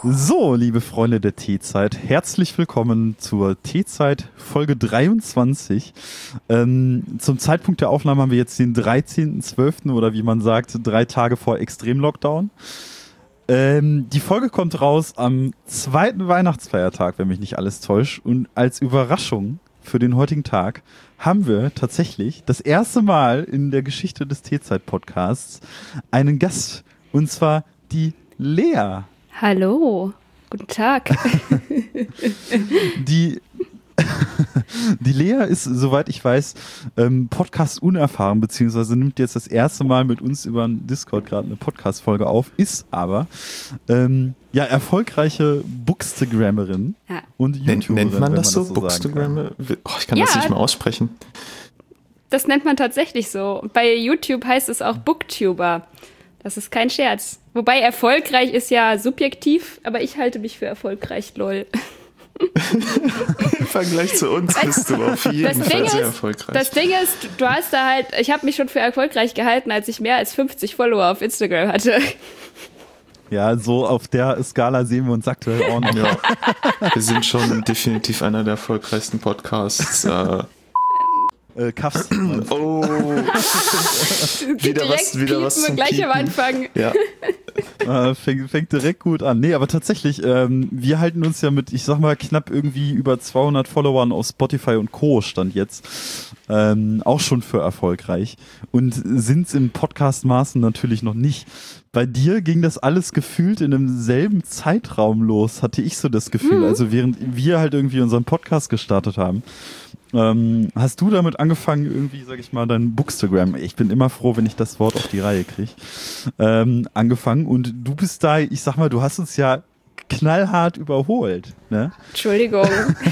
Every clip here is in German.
So, liebe Freunde der Teezeit, herzlich willkommen zur Teezeit Folge 23. Zum Zeitpunkt der Aufnahme haben wir jetzt den 13.12. oder wie man sagt, 3 Tage vor Extrem-Lockdown. Die Folge kommt raus am 2. Weihnachtsfeiertag, wenn mich nicht alles täuscht. Und als Überraschung für den heutigen Tag haben wir tatsächlich das erste Mal in der Geschichte des Teezeit-Podcasts einen Gast. Und zwar die Lea. Hallo, guten Tag. Die Lea ist, soweit ich weiß, Podcast unerfahren, beziehungsweise nimmt jetzt das erste Mal mit uns über einen Discord gerade eine Podcast-Folge auf, ist aber erfolgreiche Bookstagrammerin und YouTuberin. Nennt man das so? Bookstagrammer? Ich kann das nicht mehr aussprechen. Das nennt man tatsächlich so. Bei YouTube heißt es auch Booktuber. Das ist kein Scherz. Wobei erfolgreich ist ja subjektiv, aber ich halte mich für erfolgreich, lol. Im Vergleich zu uns bist du auf jeden Fall sehr erfolgreich. Das Ding ist, du hast da halt, ich habe mich schon für erfolgreich gehalten, als ich mehr als 50 Follower auf Instagram hatte. Ja, so auf der Skala sehen wir uns aktuell auch noch. Ja. Wir sind schon definitiv einer der erfolgreichsten Podcasts. Kaffs. Oh. wieder was zum gleich am Anfang. Ja. Fängt direkt gut an. Nee, aber tatsächlich, wir halten uns ja mit, ich sag mal, knapp irgendwie über 200 Followern auf Spotify und Co. Stand jetzt auch schon für erfolgreich und sind's im Podcast-Maßen natürlich noch nicht. Bei dir ging das alles gefühlt in demselben Zeitraum los, hatte ich so das Gefühl. Also während wir halt irgendwie unseren Podcast gestartet haben. Hast du damit angefangen, irgendwie, sag ich mal, dein Bookstagram, ich bin immer froh, wenn ich das Wort auf die Reihe kriege, angefangen und du bist da, ich sag mal, du hast uns ja knallhart überholt, ne? Entschuldigung.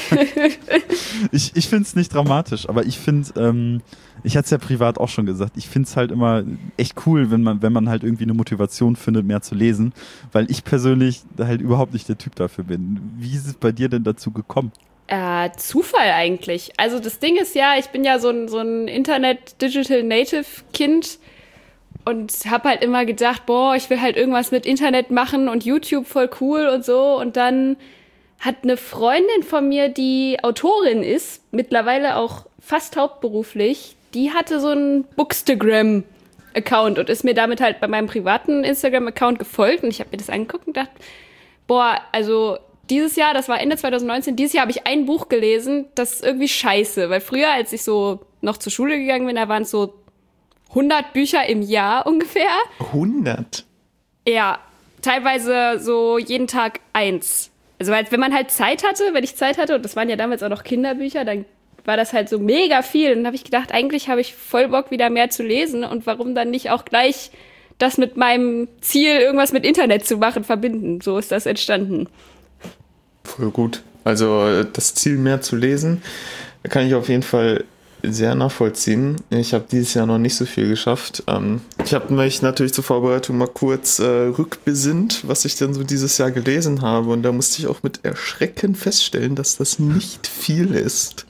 Ich find's nicht dramatisch, aber ich finde, ich hatte es ja privat auch schon gesagt, ich find's halt immer echt cool, wenn man halt irgendwie eine Motivation findet, mehr zu lesen, weil ich persönlich halt überhaupt nicht der Typ dafür bin. Wie ist es bei dir denn dazu gekommen? Zufall eigentlich. Also das Ding ist ja, ich bin ja so ein Internet-Digital-Native-Kind und habe halt immer gedacht, ich will halt irgendwas mit Internet machen und YouTube voll cool und so. Und dann hat eine Freundin von mir, die Autorin ist, mittlerweile auch fast hauptberuflich, die hatte so einen Bookstagram-Account und ist mir damit halt bei meinem privaten Instagram-Account gefolgt. Und ich habe mir das angeguckt und dachte, also dieses Jahr, das war Ende 2019, dieses Jahr habe ich ein Buch gelesen, das ist irgendwie scheiße. Weil früher, als ich so noch zur Schule gegangen bin, da waren es so 100 Bücher im Jahr ungefähr. 100? Ja, teilweise so jeden Tag 1. Also wenn man halt Zeit hatte, wenn ich Zeit hatte, und das waren ja damals auch noch Kinderbücher, dann war das halt so mega viel. Und dann habe ich gedacht, eigentlich habe ich voll Bock, wieder mehr zu lesen. Und warum dann nicht auch gleich das mit meinem Ziel, irgendwas mit Internet zu machen, verbinden? So ist das entstanden. Voll gut. Also das Ziel, mehr zu lesen, kann ich auf jeden Fall sehr nachvollziehen. Ich habe dieses Jahr noch nicht so viel geschafft. Ich habe mich natürlich zur Vorbereitung mal kurz rückbesinnt, was ich denn so dieses Jahr gelesen habe. Und da musste ich auch mit Erschrecken feststellen, dass das nicht viel ist.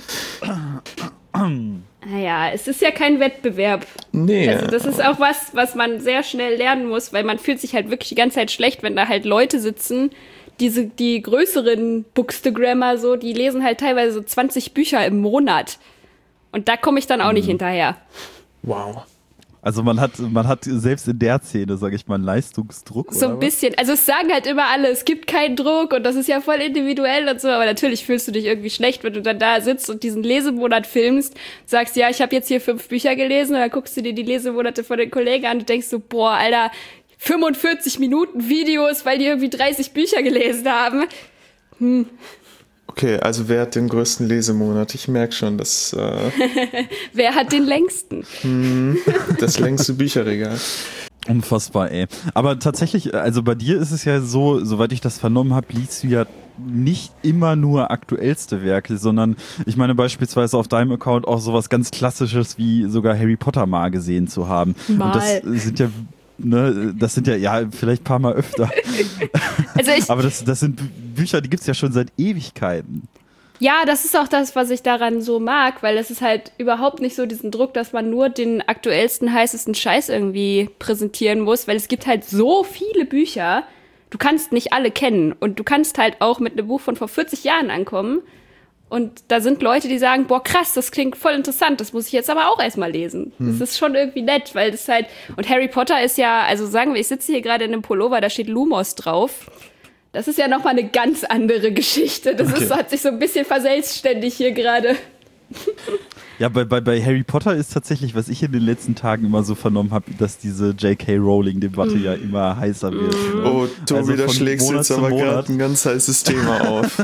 Naja, es ist ja kein Wettbewerb. Nee. Also das ist auch was man sehr schnell lernen muss, weil man fühlt sich halt wirklich die ganze Zeit schlecht, wenn da halt Leute sitzen, die größeren Bookstagrammer so, die lesen halt teilweise so 20 Bücher im Monat. Und da komme ich dann auch nicht hinterher. Wow. Also man hat selbst in der Szene, sage ich mal, einen Leistungsdruck. So ein bisschen. Also es sagen halt immer alle, es gibt keinen Druck und das ist ja voll individuell und so. Aber natürlich fühlst du dich irgendwie schlecht, wenn du dann da sitzt und diesen Lesemonat filmst, sagst, ja, ich habe jetzt hier 5 Bücher gelesen und dann guckst du dir die Lesemonate von den Kollegen an und denkst so, Alter, 45 Minuten Videos, weil die irgendwie 30 Bücher gelesen haben. Okay, also wer hat den größten Lesemonat? Ich merke schon, dass... Wer hat den längsten? Das längste Bücherregal. Unfassbar, ey. Aber tatsächlich, also bei dir ist es ja so, soweit ich das vernommen habe, liest du ja nicht immer nur aktuellste Werke, sondern ich meine beispielsweise auf deinem Account auch sowas ganz Klassisches wie sogar Harry Potter mal gesehen zu haben. Mal. Und das sind ja vielleicht ein paar Mal öfter. Also aber das sind Bücher, die gibt's ja schon seit Ewigkeiten. Ja, das ist auch das, was ich daran so mag, weil es ist halt überhaupt nicht so diesen Druck, dass man nur den aktuellsten, heißesten Scheiß irgendwie präsentieren muss, weil es gibt halt so viele Bücher, du kannst nicht alle kennen. Und du kannst halt auch mit einem Buch von vor 40 Jahren ankommen. Und da sind Leute, die sagen, boah, krass, das klingt voll interessant, das muss ich jetzt aber auch erstmal lesen. Das ist schon irgendwie nett, weil das halt, und Harry Potter ist ja, also sagen wir, ich sitze hier gerade in einem Pullover, da steht Lumos drauf. Das ist ja nochmal eine ganz andere Geschichte. Das hat sich so ein bisschen verselbstständigt hier gerade. Ja, bei Harry Potter ist tatsächlich, was ich in den letzten Tagen immer so vernommen habe, dass diese J.K. Rowling-Debatte ja immer heißer wird. Oh, Tobi, Also da von schlägst du Monat jetzt zu aber Monat. gerade ein ganz heißes Thema auf.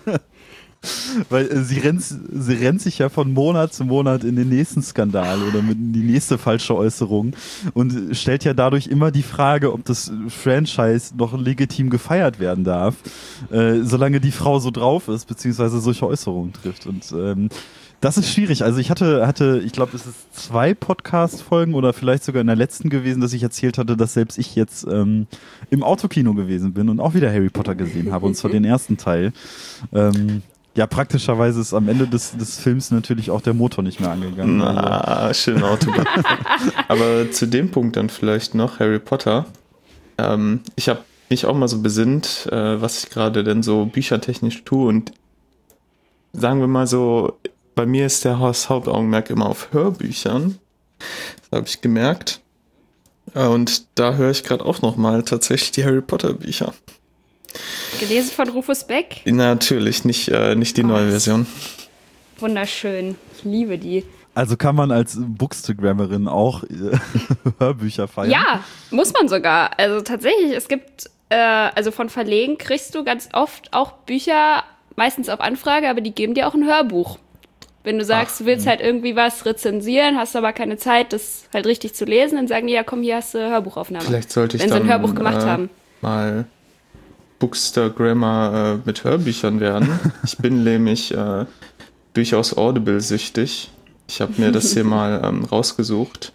Weil sie rennt sich ja von Monat zu Monat in den nächsten Skandal oder in die nächste falsche Äußerung und stellt ja dadurch immer die Frage, ob das Franchise noch legitim gefeiert werden darf, solange die Frau so drauf ist, beziehungsweise solche Äußerungen trifft. Und das ist schwierig. Also ich hatte, ich glaube, es ist 2 Podcast-Folgen oder vielleicht sogar in der letzten gewesen, dass ich erzählt hatte, dass selbst ich jetzt im Autokino gewesen bin und auch wieder Harry Potter gesehen habe, und zwar den ersten Teil. Ja, praktischerweise ist am Ende des Films natürlich auch der Motor nicht mehr angegangen. Na, schön Autobahn. Aber zu dem Punkt dann vielleicht noch, Harry Potter. Ich habe mich auch mal so besinnt, was ich gerade denn so büchertechnisch tue, und sagen wir mal so, bei mir ist der Hauptaugenmerk immer auf Hörbüchern. Das habe ich gemerkt. Und da höre ich gerade auch nochmal tatsächlich die Harry Potter Bücher. Gelesen von Rufus Beck? Natürlich, nicht die neue Version. Wunderschön. Ich liebe die. Also kann man als Bookstagrammerin auch Hörbücher feiern? Ja, muss man sogar. Also tatsächlich, es gibt, also von Verlegen kriegst du ganz oft auch Bücher, meistens auf Anfrage, aber die geben dir auch ein Hörbuch. Wenn du sagst, du willst halt irgendwie was rezensieren, hast aber keine Zeit, das halt richtig zu lesen, dann sagen die, ja komm, hier hast du Hörbuchaufnahme. Vielleicht sollte ich wenn sie dann ein Hörbuch gemacht haben. Mal Bookstagrammer mit Hörbüchern werden. Ich bin nämlich durchaus Audible-süchtig. Ich habe mir das hier mal rausgesucht.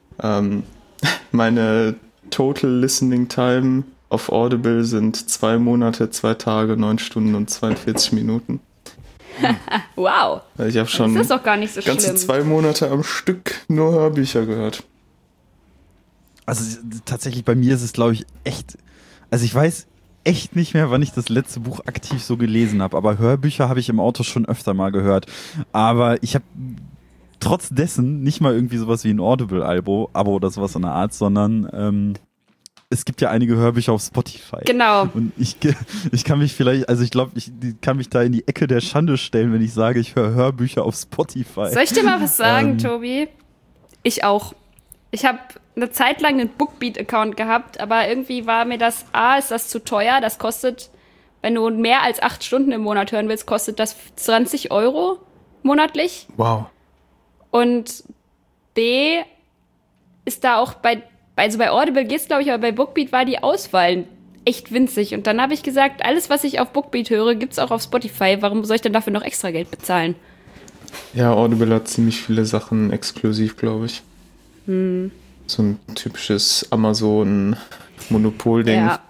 Meine Total Listening Time auf Audible sind 2 Monate, 2 Tage, 9 Stunden und 42 Minuten. Wow. Ich habe schon das ist doch gar nicht so ganze schlimm. 2 Monate am Stück nur Hörbücher gehört. Also tatsächlich bei mir ist es, glaube ich, echt, also ich weiß echt nicht mehr, wann ich das letzte Buch aktiv so gelesen habe, aber Hörbücher habe ich im Auto schon öfter mal gehört. Aber ich habe trotz dessen nicht mal irgendwie sowas wie ein Audible-Abo oder sowas in der Art, sondern es gibt ja einige Hörbücher auf Spotify. Genau. Und ich kann mich vielleicht, also ich glaube, ich kann mich da in die Ecke der Schande stellen, wenn ich sage, ich höre Hörbücher auf Spotify. Soll ich dir mal was sagen, Tobi? Ich auch. Ich habe eine Zeit lang einen Bookbeat-Account gehabt, aber irgendwie war mir das, ist das zu teuer, das kostet, wenn du mehr als 8 Stunden im Monat hören willst, kostet das 20 € monatlich. Wow. Und B, ist da auch also bei Audible geht's, glaube ich, aber bei Bookbeat war die Auswahl echt winzig. Und dann habe ich gesagt, alles, was ich auf Bookbeat höre, gibt's auch auf Spotify. Warum soll ich denn dafür noch extra Geld bezahlen? Ja, Audible hat ziemlich viele Sachen exklusiv, glaube ich. So ein typisches Amazon-Monopol-Ding. Ja.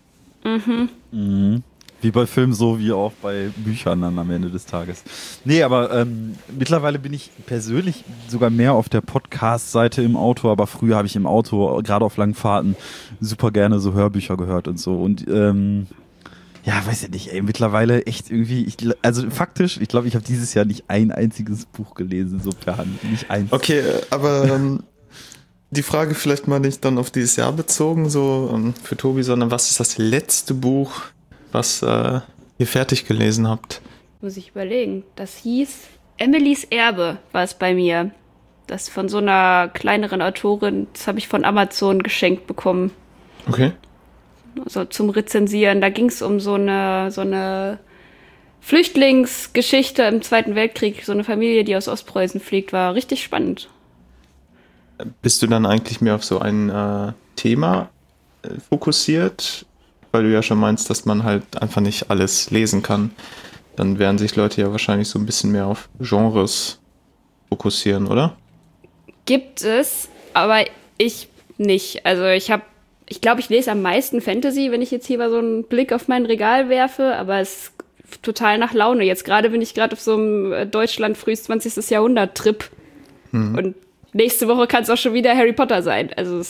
Wie bei Filmen, so wie auch bei Büchern dann am Ende des Tages. Nee, aber mittlerweile bin ich persönlich sogar mehr auf der Podcast-Seite im Auto, aber früher habe ich im Auto, gerade auf langen Fahrten, super gerne so Hörbücher gehört und so. Und ja, weiß ja nicht, ey, mittlerweile echt irgendwie, also faktisch, ich glaube, ich habe dieses Jahr nicht ein einziges Buch gelesen, so per Hand, nicht eins. Okay, aber die Frage vielleicht mal nicht dann auf dieses Jahr bezogen, so für Tobi, sondern was ist das letzte Buch, was ihr fertig gelesen habt? Muss ich überlegen. Das hieß Emilys Erbe, war es bei mir. Das von so einer kleineren Autorin, das habe ich von Amazon geschenkt bekommen. Okay. Also zum Rezensieren. Da ging es um so eine Flüchtlingsgeschichte im Zweiten Weltkrieg. So eine Familie, die aus Ostpreußen fliegt, war richtig spannend. Bist du dann eigentlich mehr auf so ein Thema fokussiert? Weil du ja schon meinst, dass man halt einfach nicht alles lesen kann. Dann werden sich Leute ja wahrscheinlich so ein bisschen mehr auf Genres fokussieren, oder? Gibt es, aber ich nicht. Also ich glaube, ich lese am meisten Fantasy, wenn ich jetzt hier mal so einen Blick auf mein Regal werfe, aber es ist total nach Laune. Jetzt bin ich gerade auf so einem Deutschland frühes 20. Jahrhundert-Trip. Und nächste Woche kann es auch schon wieder Harry Potter sein. Also es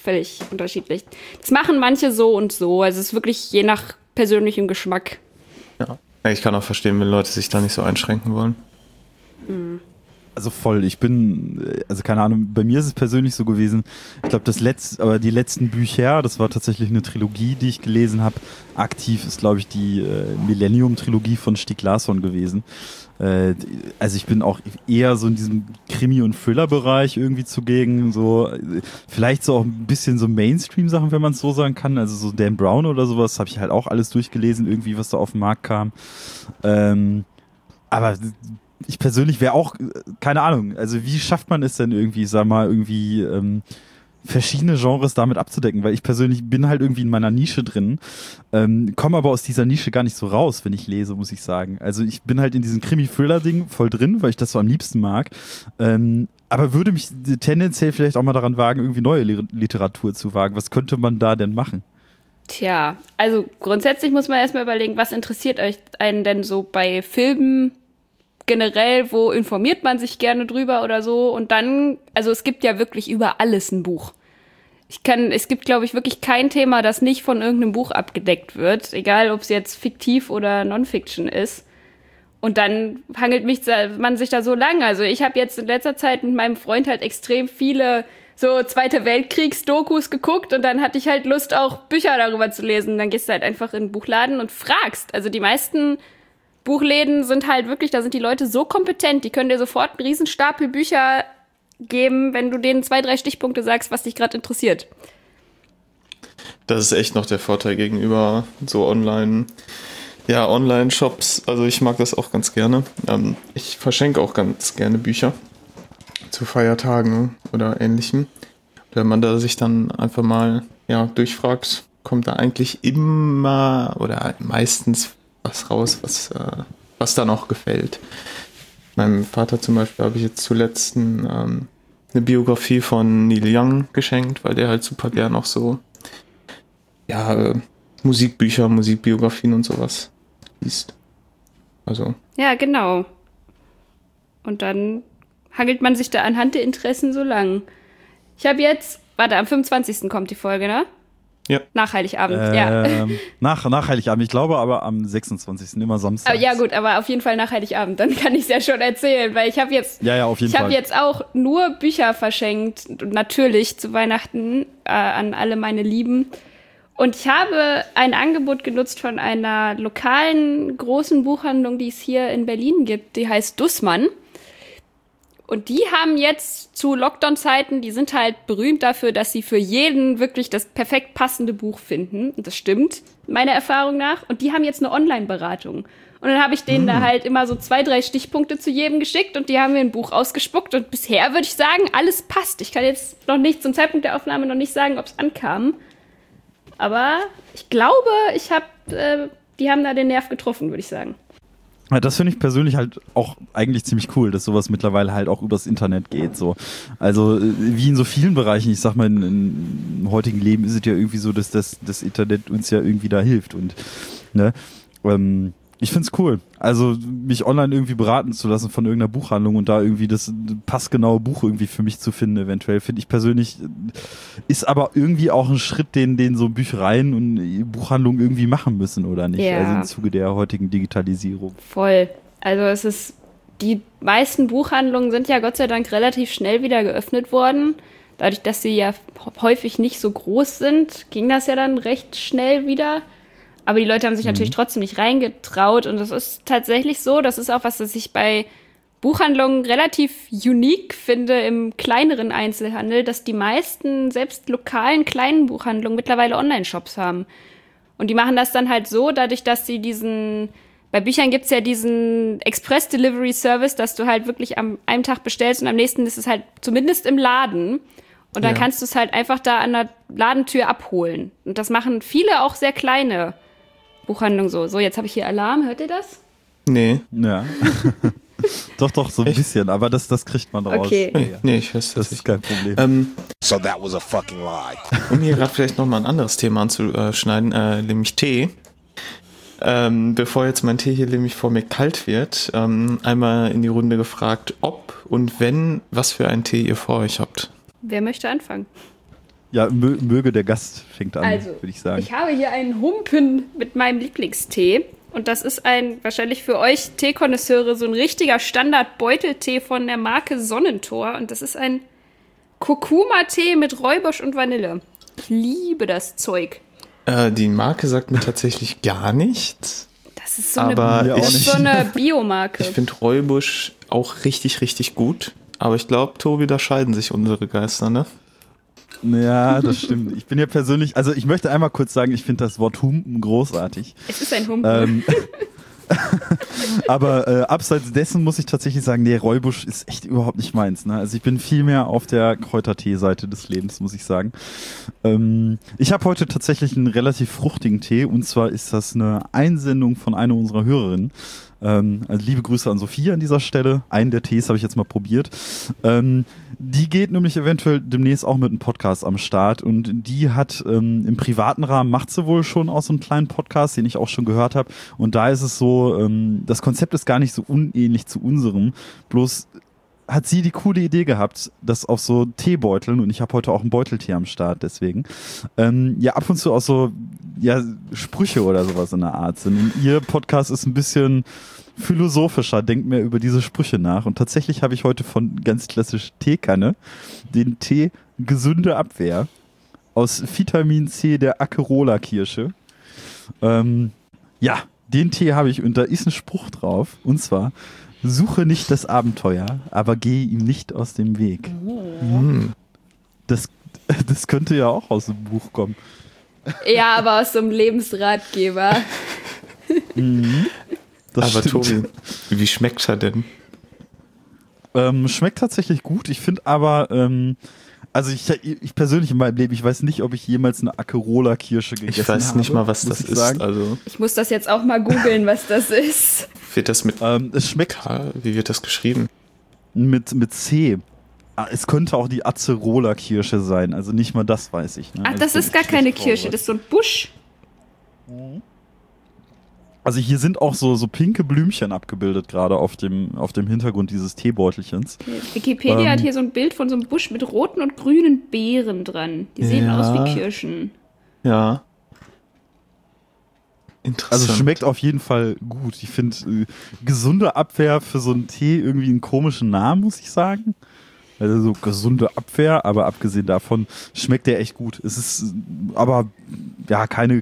völlig unterschiedlich. Das machen manche so und so. Also es ist wirklich je nach persönlichem Geschmack. Ja, ich kann auch verstehen, wenn Leute sich da nicht so einschränken wollen. Also voll, also keine Ahnung, bei mir ist es persönlich so gewesen, ich glaube die letzten Bücher, das war tatsächlich eine Trilogie, die ich gelesen habe, aktiv ist glaube ich die Millennium-Trilogie von Stieg Larsson gewesen. Also ich bin auch eher so in diesem Krimi- und Thriller-Bereich irgendwie zugegen, so vielleicht so auch ein bisschen so Mainstream-Sachen, wenn man es so sagen kann, also so Dan Brown oder sowas, habe ich halt auch alles durchgelesen, irgendwie was da auf den Markt kam. Aber ich persönlich wäre auch, keine Ahnung, also wie schafft man es denn irgendwie, sag mal, irgendwie verschiedene Genres damit abzudecken, weil ich persönlich bin halt irgendwie in meiner Nische drin, komme aber aus dieser Nische gar nicht so raus, wenn ich lese, muss ich sagen. Also ich bin halt in diesem Krimi-Thriller-Ding voll drin, weil ich das so am liebsten mag, aber würde mich tendenziell vielleicht auch mal daran wagen, irgendwie neue Literatur zu wagen. Was könnte man da denn machen? Tja, also grundsätzlich muss man erstmal überlegen, was interessiert euch einen denn so bei Filmen generell, wo informiert man sich gerne drüber oder so, und dann, also es gibt ja wirklich über alles ein Buch. Es gibt, glaube ich, wirklich kein Thema, das nicht von irgendeinem Buch abgedeckt wird, egal ob es jetzt fiktiv oder Non-Fiction ist. Und dann hangelt man sich da so lang. Also ich habe jetzt in letzter Zeit mit meinem Freund halt extrem viele so Zweite Weltkriegs-Dokus geguckt und dann hatte ich halt Lust, auch Bücher darüber zu lesen. Dann gehst du halt einfach in den Buchladen und fragst. Also die meisten Buchläden sind halt wirklich, da sind die Leute so kompetent, die können dir sofort einen Riesenstapel Bücher geben, wenn du denen 2, 3 Stichpunkte sagst, was dich gerade interessiert. Das ist echt noch der Vorteil gegenüber so Online-Shops. Also ich mag das auch ganz gerne. Ich verschenke auch ganz gerne Bücher zu Feiertagen oder Ähnlichem. Wenn man da sich dann einfach mal durchfragt, kommt da eigentlich immer oder meistens was raus, was da noch gefällt. Meinem Vater zum Beispiel habe ich jetzt zuletzt eine Biografie von Neil Young geschenkt, weil der halt super gern auch so Musikbücher, Musikbiografien und sowas liest. Also. Ja, genau. Und dann hangelt man sich da anhand der Interessen so lang. Ich habe jetzt, am 25. kommt die Folge, ne? Ja. Nach Heiligabend, ja. Nach Heiligabend, ich glaube aber am 26. immer Samstag. Ja gut, aber auf jeden Fall nach Heiligabend, dann kann ich es ja schon erzählen, weil ich habe jetzt, jetzt auch nur Bücher verschenkt, natürlich zu Weihnachten an alle meine Lieben. Und ich habe ein Angebot genutzt von einer lokalen großen Buchhandlung, die es hier in Berlin gibt, die heißt Dussmann. Und die haben jetzt zu Lockdown-Zeiten, die sind halt berühmt dafür, dass sie für jeden wirklich das perfekt passende Buch finden. Und das stimmt, meiner Erfahrung nach. Und die haben jetzt eine Online-Beratung. Und dann habe ich denen da halt immer so 2, 3 Stichpunkte zu jedem geschickt und die haben mir ein Buch ausgespuckt. Und bisher würde ich sagen, alles passt. Ich kann jetzt noch nicht zum Zeitpunkt der Aufnahme noch nicht sagen, ob es ankam. Aber ich glaube, die haben da den Nerv getroffen, würde ich sagen. Ja, das finde ich persönlich halt auch eigentlich ziemlich cool, dass sowas mittlerweile halt auch übers Internet geht. So. Also wie in so vielen Bereichen, ich sag mal, im heutigen Leben ist es ja irgendwie so, dass das Internet uns ja irgendwie da hilft. Und ne, ich find's cool. Also mich online irgendwie beraten zu lassen von irgendeiner Buchhandlung und da irgendwie das passgenaue Buch irgendwie für mich zu finden, eventuell, finde ich persönlich, ist aber irgendwie auch ein Schritt, den so Büchereien und Buchhandlungen irgendwie machen müssen, oder nicht? Ja. Also im Zuge der heutigen Digitalisierung. Voll. Also die meisten Buchhandlungen sind ja Gott sei Dank relativ schnell wieder geöffnet worden. Dadurch, dass sie ja häufig nicht so groß sind, ging das ja dann recht schnell wieder. Aber die Leute haben sich natürlich trotzdem nicht reingetraut. Und das ist tatsächlich so, das ist auch was ich bei Buchhandlungen relativ unique finde im kleineren Einzelhandel, dass die meisten, selbst lokalen kleinen Buchhandlungen, mittlerweile Online-Shops haben. Und die machen das dann halt so, dadurch, dass sie bei Büchern gibt's ja diesen Express-Delivery-Service, dass du halt wirklich am einem Tag bestellst und am nächsten ist es halt zumindest im Laden. Und dann kannst du es halt einfach da an der Ladentür abholen. Und das machen viele auch sehr kleine Buchhandlung so. So, jetzt habe ich hier Alarm. Hört ihr das? Nee. Ja. Doch, so ein bisschen. Aber das kriegt man raus. Okay. Nee, ich weiß das ist kein Problem. So that was a fucking lie. Um hier gerade vielleicht nochmal ein anderes Thema anzuschneiden, nämlich Tee. Bevor jetzt mein Tee hier nämlich vor mir kalt wird, einmal in die Runde gefragt, ob und wenn, was für einen Tee ihr vor euch habt. Wer möchte anfangen? Ja, möge der Gast fängt an, Also, würde ich sagen. ich habe hier einen Humpen mit meinem Lieblingstee. Und das ist wahrscheinlich für euch Teekonnoisseure, so ein richtiger Standard-Beuteltee von der Marke Sonnentor. Und das ist ein Kurkuma-Tee mit Räubusch und Vanille. Ich liebe das Zeug. Die Marke sagt mir tatsächlich gar nichts. Das ist so Aber eine Biomarke. Ich finde Räubusch auch richtig, richtig gut. Aber ich glaube, Tobi, da scheiden sich unsere Geister, ne? Ja, das stimmt. Ich bin ja persönlich, also ich möchte einmal kurz sagen, ich finde das Wort Humpen großartig. Es ist ein Humpen. Aber abseits dessen muss ich tatsächlich sagen, nee, Räubusch ist echt überhaupt nicht meins. Ne? Also ich bin viel mehr auf der Kräutertee-Seite des Lebens, muss ich sagen. Ich habe heute tatsächlich einen relativ fruchtigen Tee und zwar ist das eine Einsendung von einer unserer Hörerinnen. Also liebe Grüße an Sophie an dieser Stelle. Einen der Tees habe ich jetzt mal probiert. Die geht nämlich eventuell demnächst auch mit einem Podcast am Start und die hat im privaten Rahmen, macht sie wohl schon auch so einen kleinen Podcast, den ich auch schon gehört habe. Und da ist es so, das Konzept ist gar nicht so unähnlich zu unserem, bloß hat sie die coole Idee gehabt, dass auf so Teebeuteln, und ich habe heute auch einen Beuteltee am Start, deswegen, ja ab und zu auch so ja, Sprüche oder sowas in der Art sind. Und ihr Podcast ist ein bisschen philosophischer, denkt mehr über diese Sprüche nach. Und tatsächlich habe ich heute von ganz klassisch Teekanne den Tee Gesunde Abwehr aus Vitamin C der Acerola-Kirsche. Ja, den Tee habe ich und da ist ein Spruch drauf, und zwar: Suche nicht das Abenteuer, aber gehe ihm nicht aus dem Weg. Das könnte ja auch aus dem Buch kommen. Ja, aber aus so einem Lebensratgeber. Das Aber stimmt. Tobi, wie schmeckt er denn? Schmeckt tatsächlich gut. Ich finde aber, also ich persönlich in meinem Leben, ich weiß nicht, ob ich jemals eine Acerola-Kirsche gegessen habe. Ich weiß nicht mal, was das ist. Also Ich muss das jetzt auch mal googeln, was das ist. wird das mit Es schmeckt K? Wie wird das geschrieben? mit C. Es könnte auch die Acerola-Kirsche sein, also nicht mal das weiß ich. Ne? Ach, Also das ich ist bin gar keine schlecht Kirsche, vorbereitet. das ist so ein Busch. Also hier sind auch so pinke Blümchen abgebildet, gerade auf dem Hintergrund dieses Teebeutelchens. Wikipedia hat hier so ein Bild von so einem Busch mit roten und grünen Beeren dran. Die sehen Ja. aus wie Kirschen. Ja. Interessant. Also schmeckt auf jeden Fall gut. Ich finde, gesunde Abwehr für so einen Tee irgendwie einen komischen Namen, muss ich sagen. Also so gesunde Abwehr, aber abgesehen davon schmeckt der echt gut. Es ist aber ja keine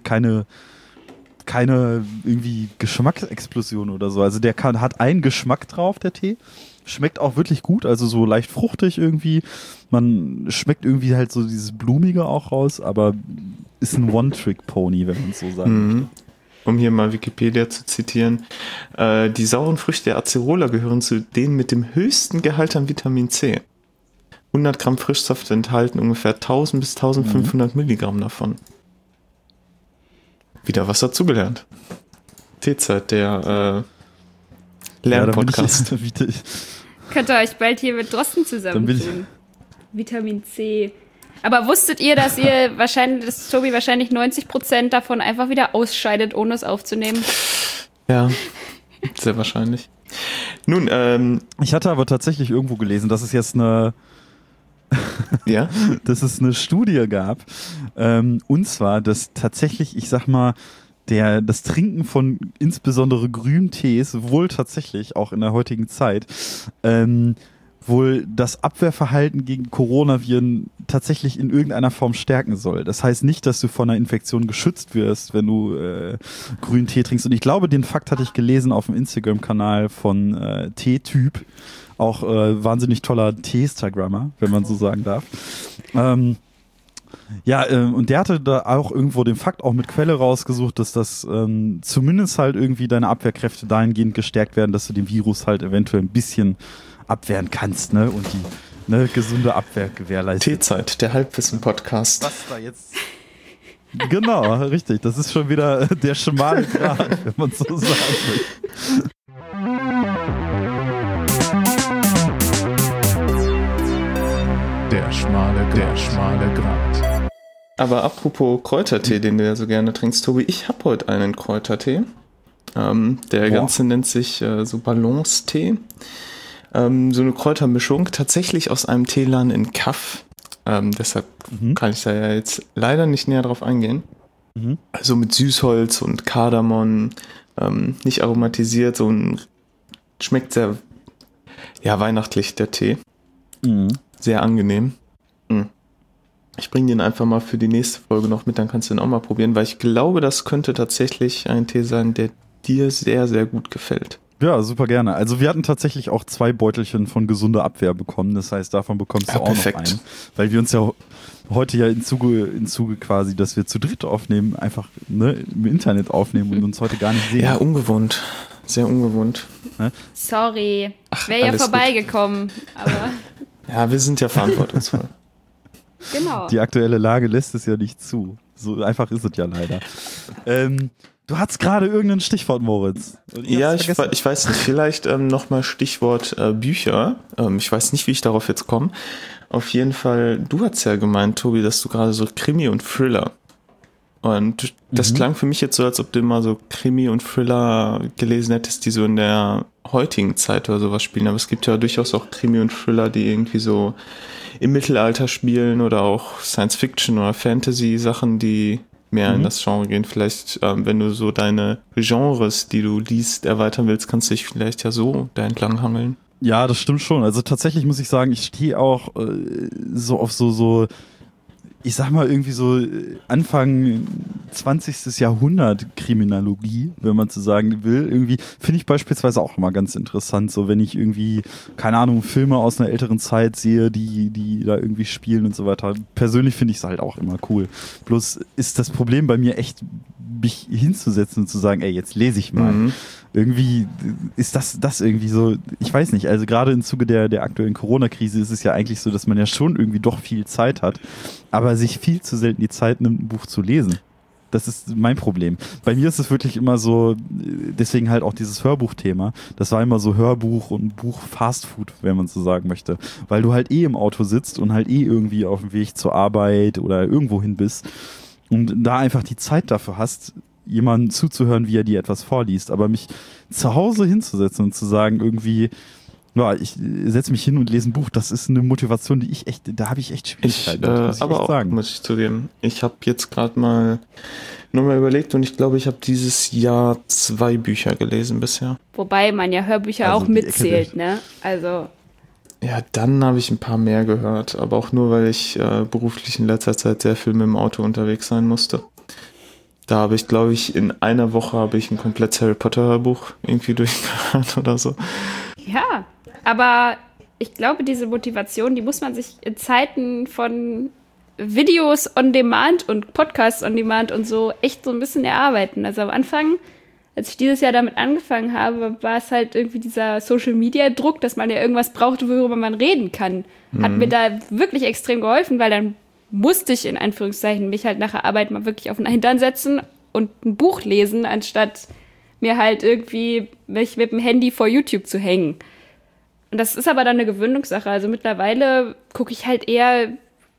irgendwie Geschmacksexplosion oder so. Also der hat einen Geschmack drauf, der Tee. Schmeckt auch wirklich gut, also so leicht fruchtig irgendwie. Man schmeckt irgendwie halt so dieses Blumige auch raus, aber ist ein One-Trick-Pony, wenn man es so sagen möchte. Um hier mal Wikipedia zu zitieren, die sauren Früchte der Acerola gehören zu denen mit dem höchsten Gehalt an Vitamin C. 100 Gramm Frischsaft enthalten ungefähr 1000 bis 1500 Milligramm davon. Wieder was dazugelernt. Teezeit, der Lernpodcast. Könnt ihr euch bald hier mit Drosten zusammentun. Vitamin C. Aber wusstet ihr, dass Tobi wahrscheinlich 90% davon einfach wieder ausscheidet, ohne es aufzunehmen? Ja, sehr wahrscheinlich. Nun, Ich hatte aber tatsächlich irgendwo gelesen, dass es jetzt eine Studie gab. Und zwar, dass tatsächlich, ich sag mal, das Trinken von insbesondere Grüntees wohl tatsächlich auch in der heutigen Zeit wohl das Abwehrverhalten gegen Coronaviren tatsächlich in irgendeiner Form stärken soll. Das heißt nicht, dass du vor einer Infektion geschützt wirst, wenn du grünen Tee trinkst. Und ich glaube, den Fakt hatte ich gelesen auf dem Instagram-Kanal von Teetyp. Auch wahnsinnig toller Tee-Instagrammer, wenn man so sagen darf. Und der hatte da auch irgendwo den Fakt auch mit Quelle rausgesucht, dass das zumindest halt irgendwie deine Abwehrkräfte dahingehend gestärkt werden, dass du den Virus halt eventuell ein bisschen abwehren kannst, ne? Und die gesunde Abwehr gewährleistet. Teezeit, der Halbwissen-Podcast. Was da jetzt... Genau, richtig. Das ist schon wieder der schmale Grat, wenn man so sagen will. Der schmale Grat. Aber apropos Kräutertee, den du ja so gerne trinkst, Tobi, ich habe heute einen Kräutertee. Der Ganze nennt sich so Balance-Tee. So eine Kräutermischung, tatsächlich aus einem Teeladen in Kaff. Deshalb kann ich da ja jetzt leider nicht näher drauf eingehen. Also mit Süßholz und Kardamom, nicht aromatisiert, schmeckt sehr weihnachtlich, der Tee. Sehr angenehm. Ich bringe den einfach mal für die nächste Folge noch mit, dann kannst du den auch mal probieren, weil ich glaube, das könnte tatsächlich ein Tee sein, der dir sehr, sehr gut gefällt. Ja, super gerne. Also wir hatten tatsächlich auch 2 Beutelchen von gesunder Abwehr bekommen. Das heißt, davon bekommst du auch noch einen. Weil wir uns ja heute ja im Zuge quasi, dass wir zu dritt aufnehmen, einfach im Internet aufnehmen und uns heute gar nicht sehen. Ja, ungewohnt. Sehr ungewohnt. Ne? Sorry, ich wäre ja vorbeigekommen. Aber ja, wir sind ja verantwortungsvoll. Genau. Die aktuelle Lage lässt es ja nicht zu. So einfach ist es ja leider. Du hattest gerade irgendein Stichwort, Moritz. Ja, ich weiß nicht. Vielleicht nochmal Stichwort Bücher. Ich weiß nicht, wie ich darauf jetzt komme. Auf jeden Fall, du hast ja gemeint, Tobi, dass du gerade so Krimi und Thriller. Und das klang für mich jetzt so, als ob du immer so Krimi und Thriller gelesen hättest, die so in der heutigen Zeit oder sowas spielen. Aber es gibt ja durchaus auch Krimi und Thriller, die irgendwie so im Mittelalter spielen oder auch Science-Fiction oder Fantasy-Sachen, die mehr in das Genre gehen. Vielleicht, wenn du so deine Genres, die du liest, erweitern willst, kannst du dich vielleicht ja so da entlang hangeln. Ja, das stimmt schon. Also tatsächlich muss ich sagen, ich stehe auch so auf so ich sag mal irgendwie so Anfang 20. Jahrhundert Kriminologie, wenn man so sagen will. Irgendwie finde ich beispielsweise auch immer ganz interessant, so wenn ich irgendwie, keine Ahnung, Filme aus einer älteren Zeit sehe, die da irgendwie spielen und so weiter. Persönlich finde ich es halt auch immer cool. Bloß ist das Problem bei mir echt, mich hinzusetzen und zu sagen, ey, jetzt lese ich mal. Irgendwie ist das irgendwie so, ich weiß nicht, also gerade im Zuge der aktuellen Corona-Krise ist es ja eigentlich so, dass man ja schon irgendwie doch viel Zeit hat, aber sich viel zu selten die Zeit nimmt, ein Buch zu lesen. Das ist mein Problem. Bei mir ist es wirklich immer so, deswegen halt auch dieses Hörbuchthema, das war immer so Hörbuch und Buch Fast Food, wenn man so sagen möchte, weil du halt im Auto sitzt und halt irgendwie auf dem Weg zur Arbeit oder irgendwo hin bist und da einfach die Zeit dafür hast, jemandem zuzuhören, wie er dir etwas vorliest, aber mich zu Hause hinzusetzen und zu sagen, irgendwie, ja, ich setze mich hin und lese ein Buch, das ist eine Motivation, da habe ich echt Schwierigkeiten. Muss ich zugeben. Ich habe jetzt gerade mal nochmal überlegt und ich glaube, ich habe dieses Jahr 2 Bücher gelesen bisher. Wobei man ja Hörbücher auch mitzählt, ne? Also. Ja, dann habe ich ein paar mehr gehört, aber auch nur, weil ich beruflich in letzter Zeit sehr viel mit dem Auto unterwegs sein musste. Da habe ich, glaube ich, in einer Woche ein komplettes Harry Potter Hörbuch irgendwie durchgehört oder so. Ja, aber ich glaube, diese Motivation, die muss man sich in Zeiten von Videos on Demand und Podcasts on Demand und so echt so ein bisschen erarbeiten. Also am Anfang, als ich dieses Jahr damit angefangen habe, war es halt irgendwie dieser Social-Media-Druck, dass man ja irgendwas braucht, worüber man reden kann. Hat mir da wirklich extrem geholfen, weil dann musste ich in Anführungszeichen mich halt nach der Arbeit mal wirklich auf den Hintern setzen und ein Buch lesen, anstatt mir halt irgendwie mich mit dem Handy vor YouTube zu hängen. Und das ist aber dann eine Gewöhnungssache. Also mittlerweile gucke ich halt eher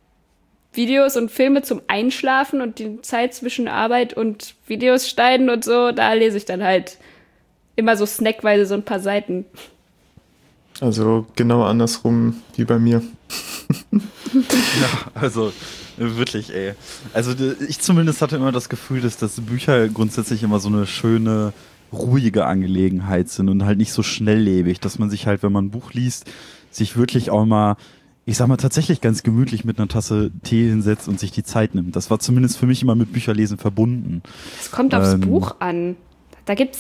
Videos und Filme zum Einschlafen und die Zeit zwischen Arbeit und Videos schneiden und so, da lese ich dann halt immer so snackweise so ein paar Seiten. Also genau andersrum wie bei mir. Ja, also wirklich, ey. Also ich zumindest hatte immer das Gefühl, dass Bücher grundsätzlich immer so eine schöne, ruhige Angelegenheit sind und halt nicht so schnelllebig, dass man sich halt, wenn man ein Buch liest, sich wirklich auch mal, ich sag mal, tatsächlich ganz gemütlich mit einer Tasse Tee hinsetzt und sich die Zeit nimmt. Das war zumindest für mich immer mit Bücherlesen verbunden. Es kommt aufs Buch an. Da gibt's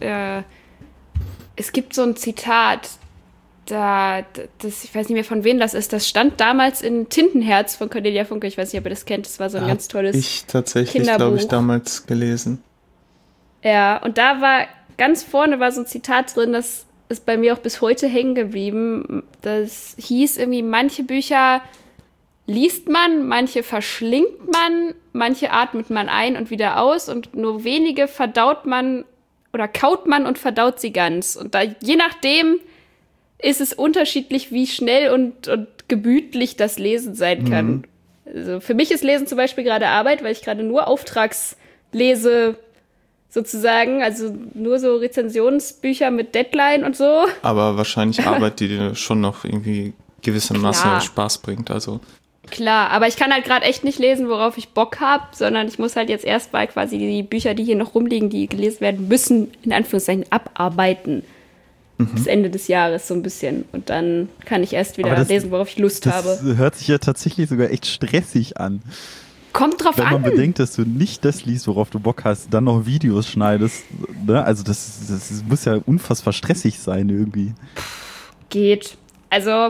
es gibt so ein Zitat, ich weiß nicht mehr von wem das ist, das stand damals in Tintenherz von Cornelia Funke, ich weiß nicht, ob ihr das kennt, das war so ein ganz tolles Kinderbuch. Ich tatsächlich, glaube ich, damals gelesen. Ja, und da war, ganz vorne war so ein Zitat drin, das ist bei mir auch bis heute hängen geblieben, das hieß irgendwie, manche Bücher liest man, manche verschlingt man, manche atmet man ein und wieder aus und nur wenige verdaut man oder kaut man und verdaut sie ganz. Und da, je nachdem, ist es unterschiedlich, wie schnell und gemütlich das Lesen sein kann. Also für mich ist Lesen zum Beispiel gerade Arbeit, weil ich gerade nur Auftragslese sozusagen, also nur so Rezensionsbücher mit Deadline und so. Aber wahrscheinlich Arbeit, die dir schon noch irgendwie gewissermaßen Spaß bringt. Also Klar, aber ich kann halt gerade echt nicht lesen, worauf ich Bock habe, sondern ich muss halt jetzt erstmal quasi die Bücher, die hier noch rumliegen, die gelesen werden müssen, in Anführungszeichen abarbeiten. Bis Ende des Jahres so ein bisschen. Und dann kann ich erst wieder lesen, worauf ich Lust habe. Das hört sich ja tatsächlich sogar echt stressig an. Kommt drauf an. Wenn man bedenkt, dass du nicht das liest, worauf du Bock hast, dann noch Videos schneidest, ne? Also das muss ja unfassbar stressig sein irgendwie. Geht. Also,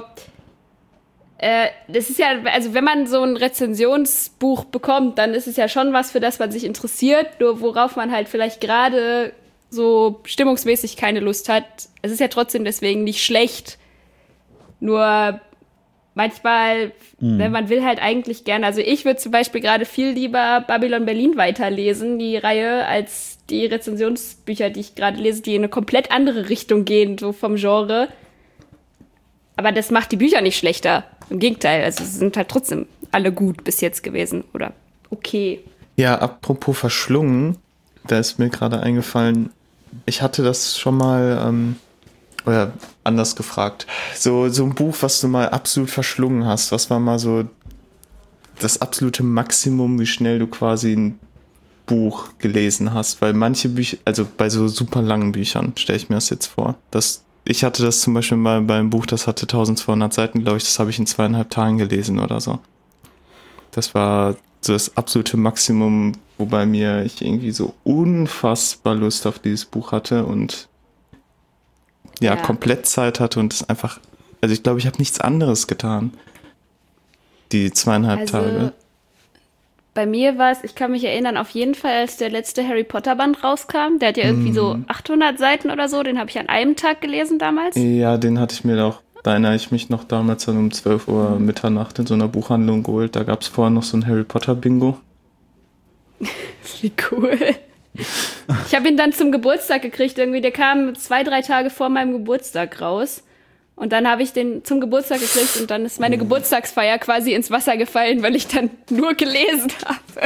das ist ja, also wenn man so ein Rezensionsbuch bekommt, dann ist es ja schon was, für das man sich interessiert, nur worauf man halt vielleicht gerade so stimmungsmäßig keine Lust hat. Es ist ja trotzdem deswegen nicht schlecht. Nur manchmal, wenn man will halt eigentlich gerne, also ich würde zum Beispiel gerade viel lieber Babylon Berlin weiterlesen, die Reihe, als die Rezensionsbücher, die ich gerade lese, die in eine komplett andere Richtung gehen, so vom Genre. Aber das macht die Bücher nicht schlechter. Im Gegenteil, also sie sind halt trotzdem alle gut bis jetzt gewesen oder okay. Ja, apropos verschlungen, da ist mir gerade eingefallen, ich hatte das schon mal, oder anders gefragt, so ein Buch, was du mal absolut verschlungen hast, was war mal so das absolute Maximum, wie schnell du quasi ein Buch gelesen hast, weil manche Bücher, also bei so super langen Büchern, stelle ich mir das jetzt vor, ich hatte das zum Beispiel mal bei einem Buch, das hatte 1200 Seiten, glaube ich, das habe ich in 2,5 Tagen gelesen oder so. Das war so das absolute Maximum, wobei ich irgendwie so unfassbar Lust auf dieses Buch hatte und ja, komplett Zeit hatte und es einfach, also ich glaube, ich habe nichts anderes getan. Die 2,5 Tage. Bei mir war es, ich kann mich erinnern, auf jeden Fall, als der letzte Harry Potter Band rauskam, der hat ja irgendwie so 800 Seiten oder so, den habe ich an einem Tag gelesen damals. Ja, den hatte ich mir auch, da erinnere ich mich noch damals dann um 12 Uhr Mitternacht in so einer Buchhandlung geholt. Da gab es vorher noch so ein Harry Potter Bingo. Wie cool. Ich habe ihn dann zum Geburtstag gekriegt, irgendwie, der kam 2-3 Tage vor meinem Geburtstag raus. Und dann habe ich den zum Geburtstag gekriegt und dann ist meine Geburtstagsfeier quasi ins Wasser gefallen, weil ich dann nur gelesen habe.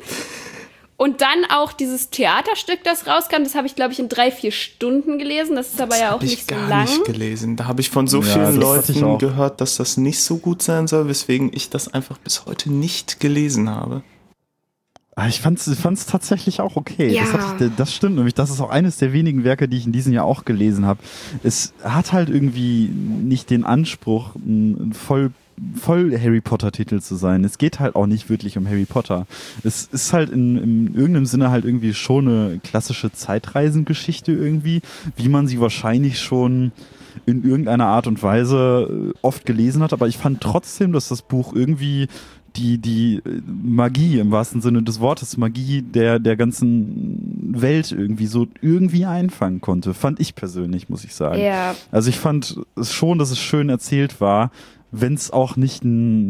Und dann auch dieses Theaterstück, das rauskam, das habe ich, glaube ich, in 3-4 Stunden gelesen. Das ist aber ja auch nicht so lang. Das habe ich gar nicht gelesen. Da habe ich von so vielen Leuten gehört, dass das nicht so gut sein soll, weswegen ich das einfach bis heute nicht gelesen habe. Ich fand's tatsächlich auch okay. Ja. Das stimmt nämlich. Das ist auch eines der wenigen Werke, die ich in diesem Jahr auch gelesen habe. Es hat halt irgendwie nicht den Anspruch, ein voll Harry Potter Titel zu sein. Es geht halt auch nicht wirklich um Harry Potter. Es ist halt in irgendeinem Sinne halt irgendwie schon eine klassische Zeitreisengeschichte irgendwie, wie man sie wahrscheinlich schon in irgendeiner Art und Weise oft gelesen hat. Aber ich fand trotzdem, dass das Buch irgendwie die Magie im wahrsten Sinne des Wortes, Magie der ganzen Welt irgendwie einfangen konnte. Fand ich persönlich, muss ich sagen. Ja. Also ich fand es schon, dass es schön erzählt war, wenn es auch nicht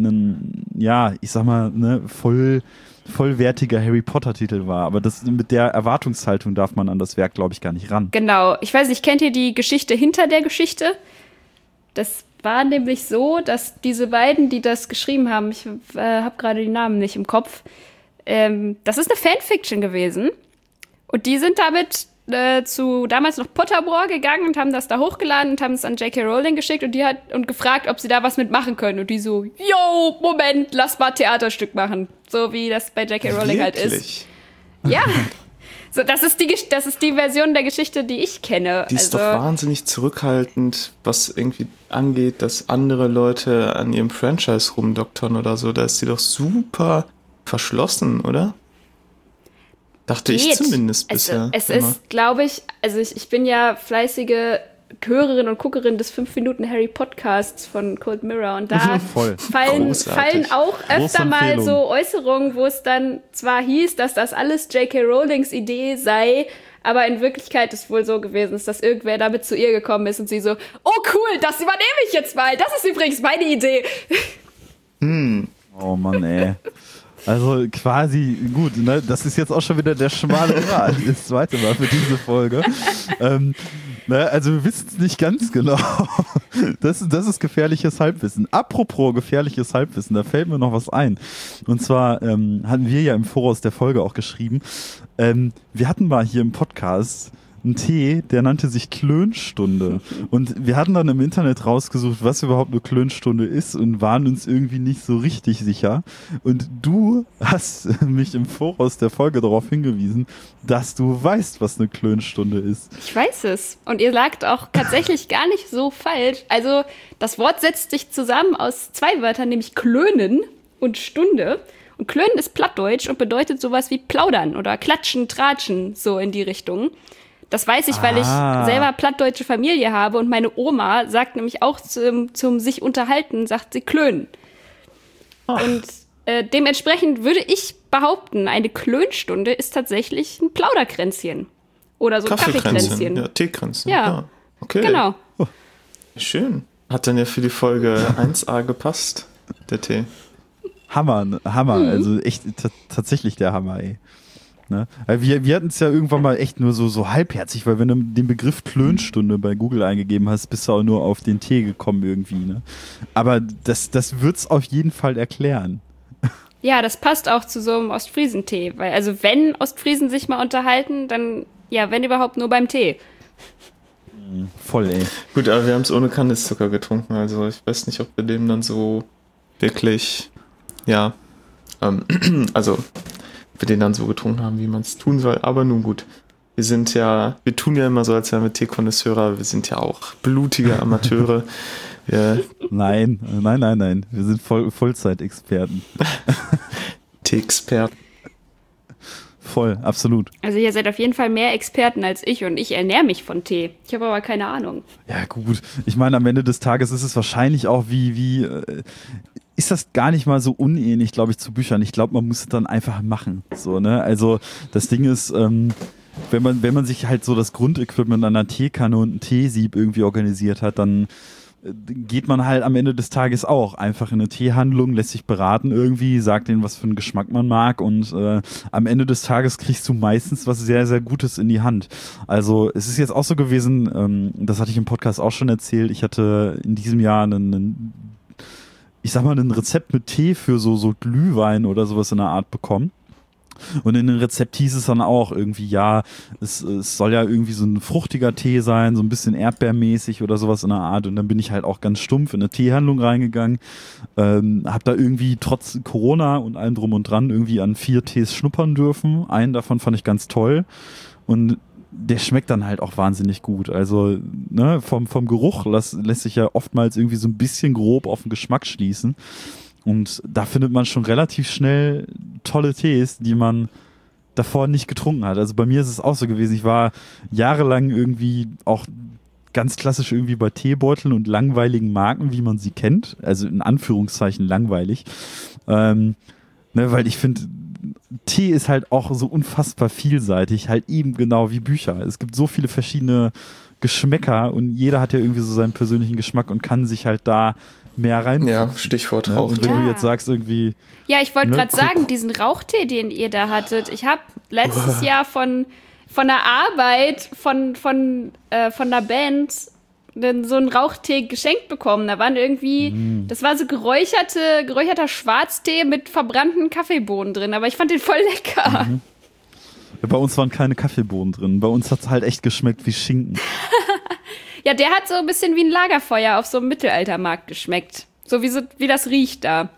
vollwertiger Harry Potter Titel war. Aber mit der Erwartungshaltung darf man an das Werk, glaube ich, gar nicht ran. Genau. Ich weiß nicht, kennt ihr die Geschichte hinter der Geschichte? Das war nämlich so, dass diese beiden, die das geschrieben haben, ich habe gerade die Namen nicht im Kopf, das ist eine Fanfiction gewesen. Und die sind damit zu damals noch Pottermore gegangen und haben das da hochgeladen und haben es an J.K. Rowling geschickt und gefragt, ob sie da was mitmachen können. Und die so, yo, Moment, lass mal Theaterstück machen. So wie das bei J.K. Rowling halt ist. Ja. So, das ist die Version der Geschichte, die ich kenne. Die ist doch wahnsinnig zurückhaltend, was irgendwie angeht, dass andere Leute an ihrem Franchise rumdoktern oder so. Da ist sie doch super verschlossen, oder? Dachte ich zumindest bisher. Es ist, glaube ich, also ich bin ja fleißige Hörerin und Guckerin des 5-Minuten-Harry-Podcasts von Cold Mirror und da fallen auch öfter mal so Äußerungen, wo es dann zwar hieß, dass das alles J.K. Rowlings Idee sei, aber in Wirklichkeit ist wohl so gewesen, dass irgendwer damit zu ihr gekommen ist und sie so, oh cool, das übernehme ich jetzt mal, das ist übrigens meine Idee. Oh Mann, ey. Also quasi, gut, ne, das ist jetzt auch schon wieder der schmale Grat, das zweite Mal für diese Folge. Also wir wissen es nicht ganz genau. Das ist gefährliches Halbwissen. Apropos gefährliches Halbwissen, da fällt mir noch was ein. Und zwar hatten wir ja im Voraus der Folge auch geschrieben, wir hatten mal hier im Podcast einen Tee, der nannte sich Klönstunde. Und wir hatten dann im Internet rausgesucht, was überhaupt eine Klönstunde ist und waren uns irgendwie nicht so richtig sicher. Und du hast mich im Voraus der Folge darauf hingewiesen, dass du weißt, was eine Klönstunde ist. Ich weiß es. Und ihr lagt auch tatsächlich gar nicht so falsch. Also das Wort setzt sich zusammen aus 2 Wörtern, nämlich klönen und Stunde. Und klönen ist Plattdeutsch und bedeutet sowas wie plaudern oder klatschen, tratschen, so in die Richtung. Das weiß ich, weil ich selber plattdeutsche Familie habe und meine Oma sagt nämlich auch zum sich unterhalten, sagt sie klönen. Und dementsprechend würde ich behaupten, eine Klönstunde ist tatsächlich ein Plauderkränzchen. Oder so ein Kaffeekränzchen. Ja, Teekränzchen. Ja, okay. Genau. Schön. Hat dann ja für die Folge 1a gepasst, der Tee. Hammer, also echt tatsächlich der Hammer, ey. Ne? Wir hatten es ja irgendwann mal echt nur so halbherzig, weil wenn du den Begriff Klönstunde bei Google eingegeben hast, bist du auch nur auf den Tee gekommen irgendwie. Ne? Aber das wird's auf jeden Fall erklären. Ja, das passt auch zu so einem Ostfriesentee, weil also wenn Ostfriesen sich mal unterhalten, dann ja, wenn überhaupt nur beim Tee. Voll, ey. Gut, aber wir haben es ohne Kandiszucker getrunken, also ich weiß nicht, ob wir dem dann so wirklich, ja, also wir den dann so getrunken haben, wie man es tun soll, aber nun gut. Wir tun ja immer so, als wären wir Teekonnoisseure, wir sind ja auch blutige Amateure. Nein, wir sind Vollzeitexperten. Tee-Experten. Voll, absolut. Also ihr seid auf jeden Fall mehr Experten als ich und ich ernähre mich von Tee. Ich habe aber keine Ahnung. Ja gut, ich meine, am Ende des Tages ist es wahrscheinlich auch ist das gar nicht mal so unähnlich, glaube ich, zu Büchern. Ich glaube, man muss es dann einfach machen. So, ne? Also das Ding ist, wenn man sich halt so das Grundequipment an einer Teekanne und ein Teesieb irgendwie organisiert hat, dann geht man halt am Ende des Tages auch einfach in eine Teehandlung, lässt sich beraten irgendwie, sagt denen, was für einen Geschmack man mag und am Ende des Tages kriegst du meistens was sehr, sehr Gutes in die Hand. Also es ist jetzt auch so gewesen, das hatte ich im Podcast auch schon erzählt, ich hatte in diesem Jahr ein Rezept mit Tee für so Glühwein oder sowas in der Art bekommen. Und in dem Rezept hieß es dann auch irgendwie, ja, es soll ja irgendwie so ein fruchtiger Tee sein, so ein bisschen erdbeermäßig oder sowas in der Art. Und dann bin ich halt auch ganz stumpf in eine Teehandlung reingegangen, hab da irgendwie trotz Corona und allem drum und dran irgendwie an 4 Tees schnuppern dürfen. Einen davon fand ich ganz toll und der schmeckt dann halt auch wahnsinnig gut. Also ne, vom Geruch lässt sich ja oftmals irgendwie so ein bisschen grob auf den Geschmack schließen. Und da findet man schon relativ schnell tolle Tees, die man davor nicht getrunken hat. Also bei mir ist es auch so gewesen. Ich war jahrelang irgendwie auch ganz klassisch irgendwie bei Teebeuteln und langweiligen Marken, wie man sie kennt. Also in Anführungszeichen langweilig. Weil ich finde, Tee ist halt auch so unfassbar vielseitig, halt eben genau wie Bücher. Es gibt so viele verschiedene Geschmäcker und jeder hat ja irgendwie so seinen persönlichen Geschmack und kann sich halt da mehr rein. Ja, Stichwort Rauch. Und wenn du jetzt sagst irgendwie... Ja, ich wollte gerade sagen, diesen Rauchtee, den ihr da hattet, ich habe letztes Jahr von der Arbeit, von der Band so einen Rauchtee geschenkt bekommen. Da waren irgendwie, das war so geräucherter Schwarztee mit verbrannten Kaffeebohnen drin, aber ich fand den voll lecker. Mhm. Bei uns waren keine Kaffeebohnen drin. Bei uns hat es halt echt geschmeckt wie Schinken. Ja, der hat so ein bisschen wie ein Lagerfeuer auf so einem Mittelaltermarkt geschmeckt. So wie das riecht da.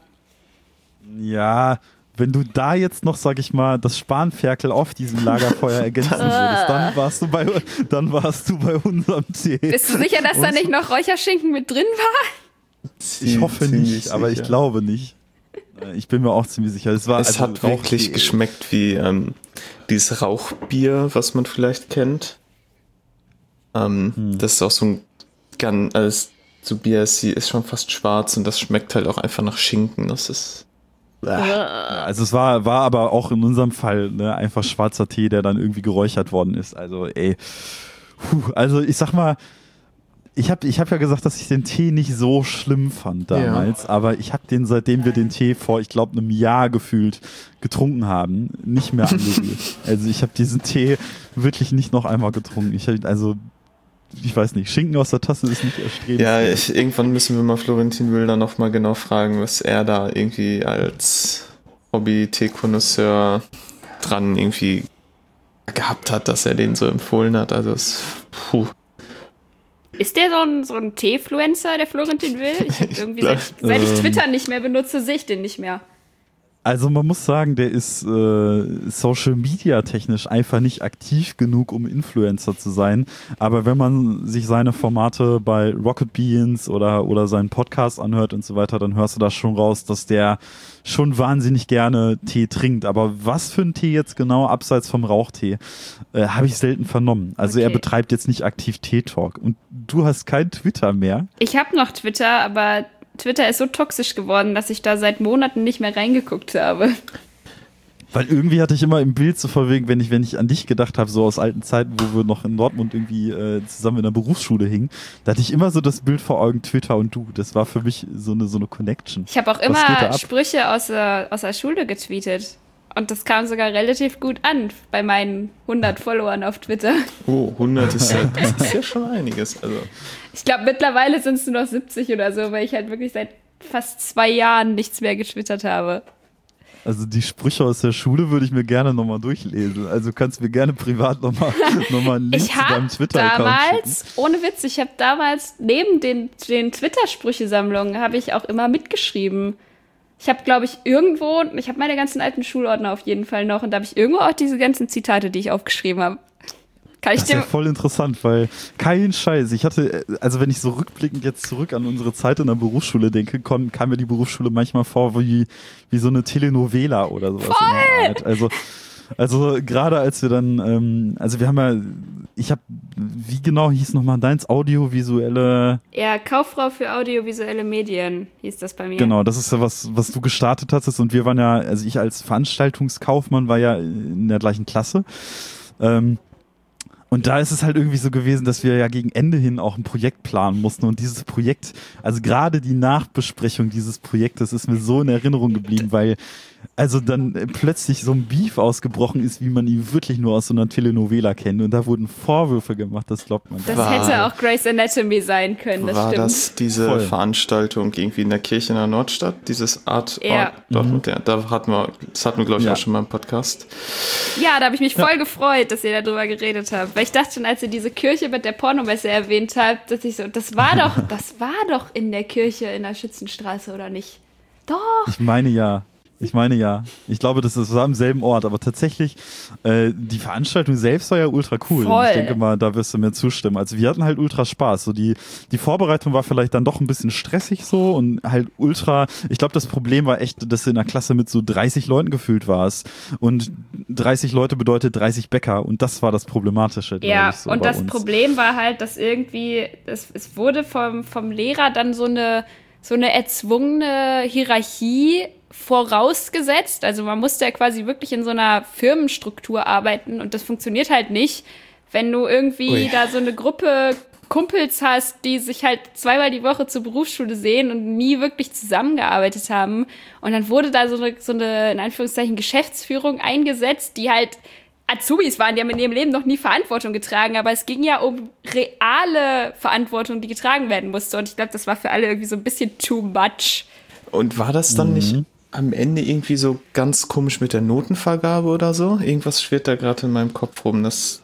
Ja, wenn du da jetzt noch, sag ich mal, das Spanferkel auf diesem Lagerfeuer ergänzen würdest, dann warst du bei unserem Tee. Bist du sicher, dass da nicht noch Räucherschinken mit drin war? Ich hoffe nicht, aber ich glaube nicht. Ich bin mir auch ziemlich sicher. Es hat wirklich geschmeckt wie dieses Rauchbier, was man vielleicht kennt. Das ist auch so so Bier ist schon fast schwarz und das schmeckt halt auch einfach nach Schinken. Das ist... Ja, also es war aber auch in unserem Fall einfach schwarzer Tee, der dann irgendwie geräuchert worden ist. Also also ich sag mal, ich hab ja gesagt, dass ich den Tee nicht so schlimm fand damals, aber ich habe den, seitdem wir den Tee vor, ich glaube, einem Jahr gefühlt getrunken haben, nicht mehr angerührt. Also ich habe diesen Tee wirklich nicht noch einmal getrunken. Ich weiß nicht, Schinken aus der Tasse ist nicht erstrebenswert. Ja, irgendwann müssen wir mal Florentin Wilder noch mal genau fragen, was er da irgendwie als Hobby-Teekonnoisseur dran irgendwie gehabt hat, dass er den so empfohlen hat. Also Ist der so ein T-Fluencer, der Florentin Will? Ich hab irgendwie seit ich Twitter nicht mehr benutze, sehe ich den nicht mehr. Also man muss sagen, der ist Social Media technisch einfach nicht aktiv genug, um Influencer zu sein. Aber wenn man sich seine Formate bei Rocket Beans oder seinen Podcast anhört und so weiter, dann hörst du da schon raus, dass der schon wahnsinnig gerne Tee trinkt. Aber was für ein Tee jetzt genau, abseits vom Rauchtee, habe ich selten vernommen. Also Er betreibt jetzt nicht aktiv Tee-Talk. Und du hast kein Twitter mehr? Ich habe noch Twitter, aber Twitter ist so toxisch geworden, dass ich da seit Monaten nicht mehr reingeguckt habe. Weil irgendwie hatte ich immer im Bild so vorwegen, wenn ich an dich gedacht habe, so aus alten Zeiten, wo wir noch in Dortmund irgendwie zusammen in der Berufsschule hingen, da hatte ich immer so das Bild vor Augen, Twitter und du. Das war für mich so eine Connection. Ich habe auch immer Sprüche aus der Schule getweetet. Und das kam sogar relativ gut an bei meinen 100 Followern auf Twitter. Oh, 100 das ist ja schon einiges. Also. Ich glaube, mittlerweile sind es nur noch 70 oder so, weil ich halt wirklich seit fast 2 Jahren nichts mehr getwittert habe. Also die Sprüche aus der Schule würde ich mir gerne nochmal durchlesen. Also kannst du mir gerne privat nochmal einen Link zu deinem Twitter-Account schicken. Ohne Witz, ich habe damals neben den Twitter-Sprüche-Sammlungen habe ich auch immer mitgeschrieben. Ich habe, glaube ich, ich habe meine ganzen alten Schulordner auf jeden Fall noch und da habe ich irgendwo auch diese ganzen Zitate, die ich aufgeschrieben habe. Das ist ja voll interessant, weil kein Scheiß. Ich hatte, also wenn ich so rückblickend jetzt zurück an unsere Zeit in der Berufsschule denke, kam mir die Berufsschule manchmal vor wie so eine Telenovela oder sowas. Voll! Also gerade als wir dann, also wir haben wie genau hieß nochmal deins? Audiovisuelle... Ja, Kauffrau für audiovisuelle Medien hieß das bei mir. Genau, das ist ja was du gestartet hattest und wir waren ja, also ich als Veranstaltungskaufmann war ja in der gleichen Klasse. Und da ist es halt irgendwie so gewesen, dass wir ja gegen Ende hin auch ein Projekt planen mussten. Und dieses Projekt, also gerade die Nachbesprechung dieses Projektes ist mir so in Erinnerung geblieben, weil also dann plötzlich so ein Beef ausgebrochen ist, wie man ihn wirklich nur aus so einer Telenovela kennt. Und da wurden Vorwürfe gemacht, das glaubt man. Das hätte auch Grey's Anatomy sein können, das stimmt. War das diese Veranstaltung irgendwie in der Kirche in der Nordstadt? Dieses Art Dortmund? Ja, das hatten wir, glaube ich, auch schon mal im Podcast. Ja, da habe ich mich voll gefreut, dass ihr darüber geredet habt. Weil ich dachte schon, als ihr diese Kirche mit der Pornomesse erwähnt habt, dass ich so, das war doch in der Kirche in der Schützenstraße, oder nicht? Doch. Ich meine ja. Ich glaube, das war am selben Ort, aber tatsächlich, die Veranstaltung selbst war ja ultra cool. Voll. Ich denke mal, da wirst du mir zustimmen. Also wir hatten halt ultra Spaß. So die Vorbereitung war vielleicht dann doch ein bisschen stressig so und halt ultra, ich glaube, das Problem war echt, dass du in einer Klasse mit so 30 Leuten gefüllt warst und 30 Leute bedeutet 30 Bäcker und das war das Problematische. Ja, ich, so und bei das uns. Problem war halt, dass irgendwie, es wurde vom Lehrer dann so eine erzwungene Hierarchie vorausgesetzt. Also man musste ja quasi wirklich in so einer Firmenstruktur arbeiten und das funktioniert halt nicht, wenn du irgendwie da so eine Gruppe Kumpels hast, die sich halt 2-mal die Woche zur Berufsschule sehen und nie wirklich zusammengearbeitet haben. Und dann wurde da so eine in Anführungszeichen Geschäftsführung eingesetzt, die halt Azubis waren, die haben in ihrem Leben noch nie Verantwortung getragen, aber es ging ja um reale Verantwortung, die getragen werden musste. Und ich glaube, das war für alle irgendwie so ein bisschen too much. Und war das dann nicht am Ende irgendwie so ganz komisch mit der Notenvergabe oder so? Irgendwas schwirrt da gerade in meinem Kopf rum. Das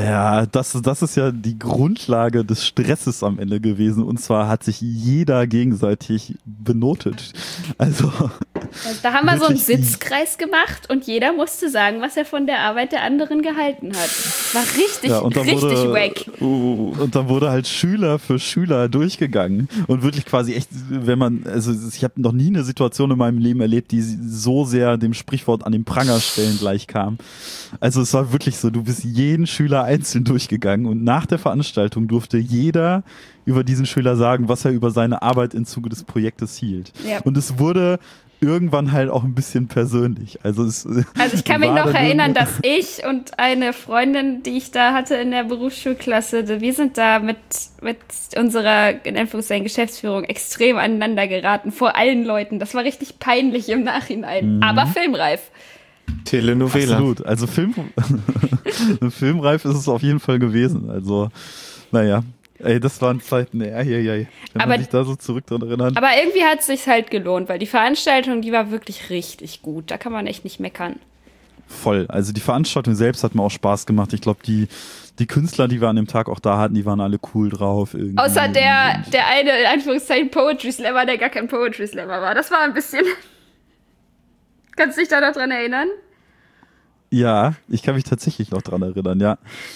ist ja die Grundlage des Stresses am Ende gewesen. Und zwar hat sich jeder gegenseitig benotet. Also da haben wir so einen Sitzkreis gemacht und jeder musste sagen, was er von der Arbeit der anderen gehalten hat. Das war richtig wack. Und dann wurde halt Schüler für Schüler durchgegangen und wirklich quasi echt, ich habe noch nie eine Situation in meinem Leben erlebt, die so sehr dem Sprichwort an den Pranger stellen gleich kam. Also es war wirklich so, du bist jeden Schüler einzeln durchgegangen und nach der Veranstaltung durfte jeder über diesen Schüler sagen, was er über seine Arbeit im Zuge des Projektes hielt. Ja. Und es wurde irgendwann halt auch ein bisschen persönlich. Also ich kann mich noch erinnern, dass ich und eine Freundin, die ich da hatte in der Berufsschulklasse, wir sind da mit unserer, in Anführungszeichen, Geschäftsführung extrem aneinander geraten, vor allen Leuten. Das war richtig peinlich im Nachhinein, aber filmreif. Telenovela. Absolut. Also filmreif ist es auf jeden Fall gewesen. Also, naja. Ey, das waren Zeiten, wenn man sich da so zurück dran erinnert. Aber irgendwie hat es sich halt gelohnt, weil die Veranstaltung, die war wirklich richtig gut. Da kann man echt nicht meckern. voll. Also die Veranstaltung selbst hat mir auch Spaß gemacht. Ich glaube, die Künstler, die wir an dem Tag auch da hatten, die waren alle cool drauf. Irgendwie. Außer der eine, in Anführungszeichen, Poetry Slammer, der gar kein Poetry Slammer war. Das war ein bisschen... Kannst du dich da noch dran erinnern? Ja, ich kann mich tatsächlich noch dran erinnern, ja.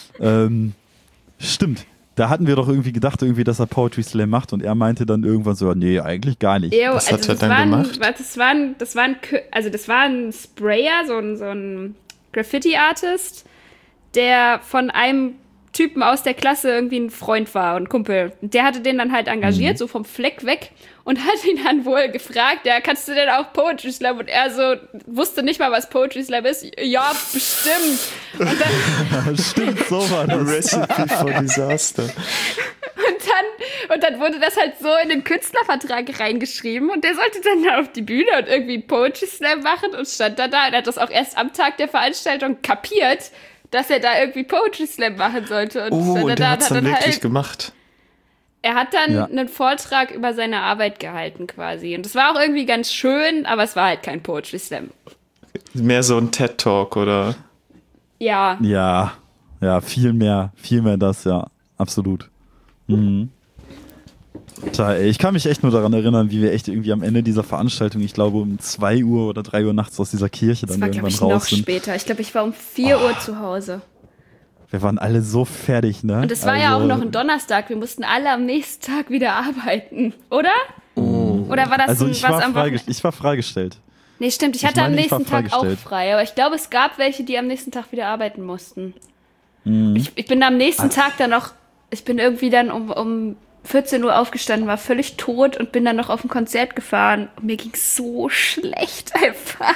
Stimmt. Da hatten wir doch irgendwie gedacht, dass er Poetry Slam macht und er meinte dann irgendwann so, nee, eigentlich gar nicht. Was hat er dann gemacht? Das war ein Sprayer, so ein Graffiti-Artist, der von einem Typen aus der Klasse irgendwie ein Freund war und ein Kumpel. Der hatte den dann halt engagiert, so vom Fleck weg und hat ihn dann wohl gefragt, ja, kannst du denn auch Poetry Slam? Und er so wusste nicht mal, was Poetry Slam ist. Ja, bestimmt. Und dann, stimmt, so war das. Recipe for Disaster. Und dann wurde das halt so in den Künstlervertrag reingeschrieben und der sollte dann da auf die Bühne und irgendwie Poetry Slam machen und stand da und hat das auch erst am Tag der Veranstaltung kapiert, dass er da irgendwie Poetry Slam machen sollte. Und der hat es dann wirklich gemacht. Er hat dann einen Vortrag über seine Arbeit gehalten quasi. Und das war auch irgendwie ganz schön, aber es war halt kein Poetry Slam. Mehr so ein TED-Talk, oder? Ja. Ja, viel mehr das, ja, absolut. Mhm. Tja, ey, ich kann mich echt nur daran erinnern, wie wir echt irgendwie am Ende dieser Veranstaltung, ich glaube um 2 Uhr oder 3 Uhr nachts aus dieser Kirche dann irgendwann raus sind. Das war, glaube ich, noch später. Ich glaube, ich war um 4 Uhr zu Hause. Wir waren alle so fertig, ne? Und es war ja auch noch ein Donnerstag. Wir mussten alle am nächsten Tag wieder arbeiten, oder? Oh. Oder war das also ich war freigestellt. Nee, stimmt. Ich hatte am nächsten Tag auch frei. Aber ich glaube, es gab welche, die am nächsten Tag wieder arbeiten mussten. Mhm. Ich bin am nächsten Tag dann noch, ich bin irgendwie dann um 14 Uhr aufgestanden, war völlig tot und bin dann noch auf ein Konzert gefahren. Und mir ging's so schlecht einfach.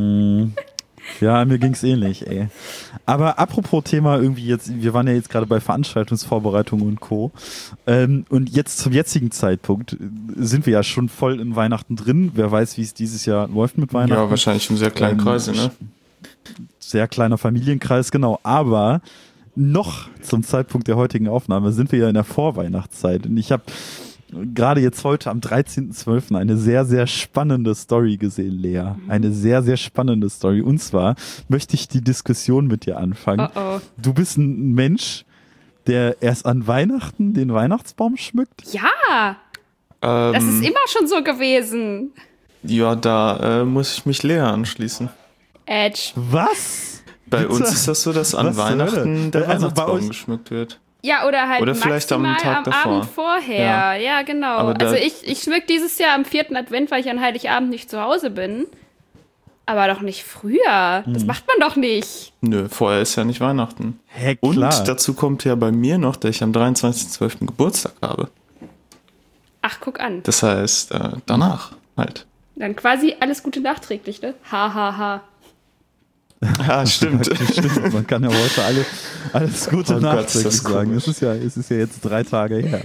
Ja, mir ging's ähnlich, ey. Aber apropos Thema irgendwie jetzt, wir waren ja jetzt gerade bei Veranstaltungsvorbereitungen und Co. Und jetzt zum jetzigen Zeitpunkt sind wir ja schon voll in Weihnachten drin. Wer weiß, wie es dieses Jahr läuft mit Weihnachten. Ja, wahrscheinlich im sehr kleinen Kreise, ne? Sehr kleiner Familienkreis, genau. Aber noch zum Zeitpunkt der heutigen Aufnahme sind wir ja in der Vorweihnachtszeit. Und ich habe gerade jetzt heute am 13.12. eine sehr, sehr spannende Story gesehen, Lea. Eine sehr, sehr spannende Story. Und zwar möchte ich die Diskussion mit dir anfangen. Du bist ein Mensch, der erst an Weihnachten den Weihnachtsbaum schmückt? Ja, das ist immer schon so gewesen. Ja, da muss ich mich Lea anschließen. Edge. Was? Bei uns ist das so, dass an Weihnachten der Weihnachtsbaum geschmückt wird. Ja, oder halt oder vielleicht am Tag davor. Abend vorher. Ja, genau. Also ich schmück dieses Jahr am 4. Advent, weil ich an Heiligabend nicht zu Hause bin. Aber doch nicht früher. Das macht man doch nicht. Nö, vorher ist ja nicht Weihnachten. Hä, klar. Und dazu kommt ja bei mir noch, dass ich am 23.12. Geburtstag habe. Ach, guck an. Das heißt, danach halt. Dann quasi alles Gute nachträglich, ne? Ha. Ja, stimmt. Stimmt. Man kann ja heute alles Gute nachträglich sagen. Es ist ja jetzt 3 Tage her.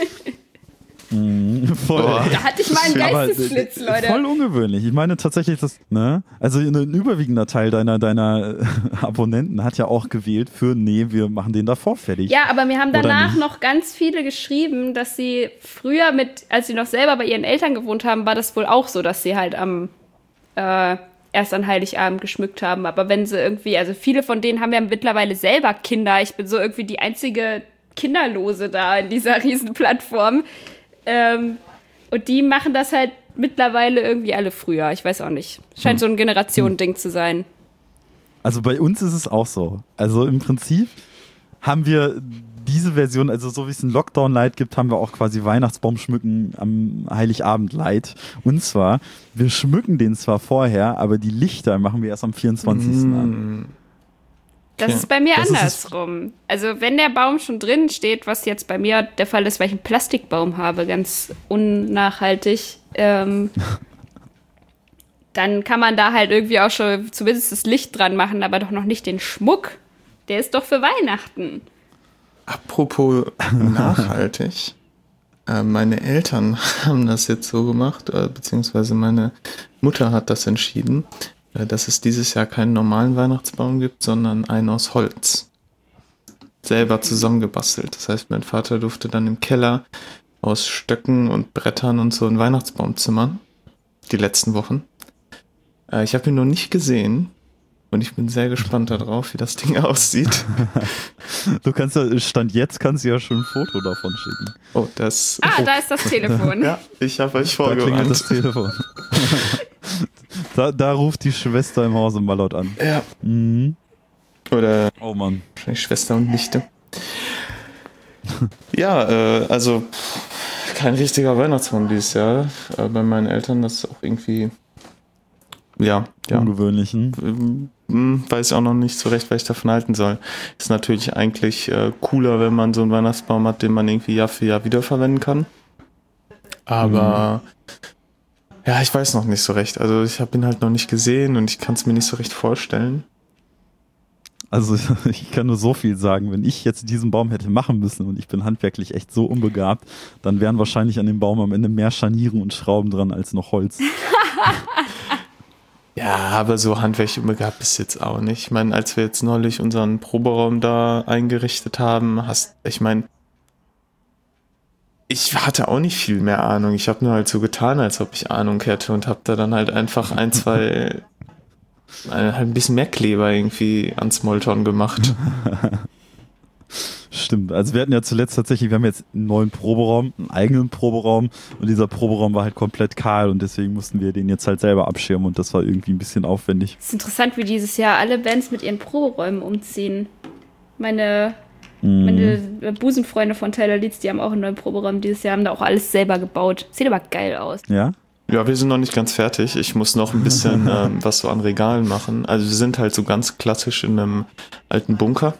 Voll. Da hatte ich mal einen Geistesblitz, Leute. Voll ungewöhnlich. Ich meine tatsächlich, also ein überwiegender Teil deiner Abonnenten hat ja auch gewählt für, wir machen den davor fertig. Ja, aber mir haben danach noch ganz viele geschrieben, dass sie früher als sie noch selber bei ihren Eltern gewohnt haben, war das wohl auch so, dass sie halt erst an Heiligabend geschmückt haben. Aber wenn sie irgendwie, also viele von denen haben ja mittlerweile selber Kinder. Ich bin so irgendwie die einzige Kinderlose da in dieser riesen Plattform. Und die machen das halt mittlerweile irgendwie alle früher. Ich weiß auch nicht. Scheint so ein Generationending zu sein. Also bei uns ist es auch so. Also im Prinzip haben wir diese Version, also so wie es ein Lockdown-Light gibt, haben wir auch quasi Weihnachtsbaumschmücken am Heiligabend-Light. Und zwar, wir schmücken den zwar vorher, aber die Lichter machen wir erst am 24. an. Das ist bei mir andersrum. Also wenn der Baum schon drin steht, was jetzt bei mir der Fall ist, weil ich einen Plastikbaum habe, ganz unnachhaltig, dann kann man da halt irgendwie auch schon zumindest das Licht dran machen, aber doch noch nicht den Schmuck. Der ist doch für Weihnachten. Apropos nachhaltig. Meine Eltern haben das jetzt so gemacht, beziehungsweise meine Mutter hat das entschieden, dass es dieses Jahr keinen normalen Weihnachtsbaum gibt, sondern einen aus Holz. Selber zusammengebastelt. Das heißt, mein Vater durfte dann im Keller aus Stöcken und Brettern und so einen Weihnachtsbaum zimmern. Die letzten Wochen. Ich habe ihn noch nicht gesehen. Und ich bin sehr gespannt darauf, wie das Ding aussieht. Du kannst ja, Stand jetzt kannst du ja schon ein Foto davon schicken. Oh, das... Da ist das Telefon. Ja, ich habe euch Da klingelt vorgewarnt. das Telefon. da ruft die Schwester im Hause mal laut an. Ja. Mhm. Oder Oh Mann. wahrscheinlich Schwester und Nichte. Ja, also kein richtiger Weihnachtsmann dieses Jahr. Bei meinen Eltern, das ist auch irgendwie... Ja. Ungewöhnlichen. Weiß ich auch noch nicht so recht, was ich davon halten soll. Ist natürlich eigentlich cooler, wenn man so einen Weihnachtsbaum hat, den man irgendwie Jahr für Jahr wiederverwenden kann. Aber ja, ich weiß noch nicht so recht. Also ich habe ihn halt noch nicht gesehen und ich kann es mir nicht so recht vorstellen. Also ich kann nur so viel sagen, wenn ich jetzt diesen Baum hätte machen müssen und ich bin handwerklich echt so unbegabt, dann wären wahrscheinlich an dem Baum am Ende mehr Scharniere und Schrauben dran als noch Holz. Ja, aber so handwerklich unbegabt ist jetzt auch nicht. Ich meine, als wir jetzt neulich unseren Proberaum da eingerichtet haben, ich hatte auch nicht viel mehr Ahnung. Ich habe nur halt so getan, als ob ich Ahnung hätte und habe da dann halt einfach halt ein bisschen mehr Kleber irgendwie ans Molton gemacht. Stimmt, also wir hatten ja zuletzt tatsächlich, wir haben jetzt einen neuen Proberaum, einen eigenen Proberaum und dieser Proberaum war halt komplett kahl und deswegen mussten wir den jetzt halt selber abschirmen und das war irgendwie ein bisschen aufwendig. Es ist interessant, wie dieses Jahr alle Bands mit ihren Proberäumen umziehen. Meine Busenfreunde von Tyler Leeds, die haben auch einen neuen Proberaum dieses Jahr, haben da auch alles selber gebaut. Sieht aber geil aus. Ja? Ja, wir sind noch nicht ganz fertig. Ich muss noch ein bisschen was so an Regalen machen. Also wir sind halt so ganz klassisch in einem alten Bunker.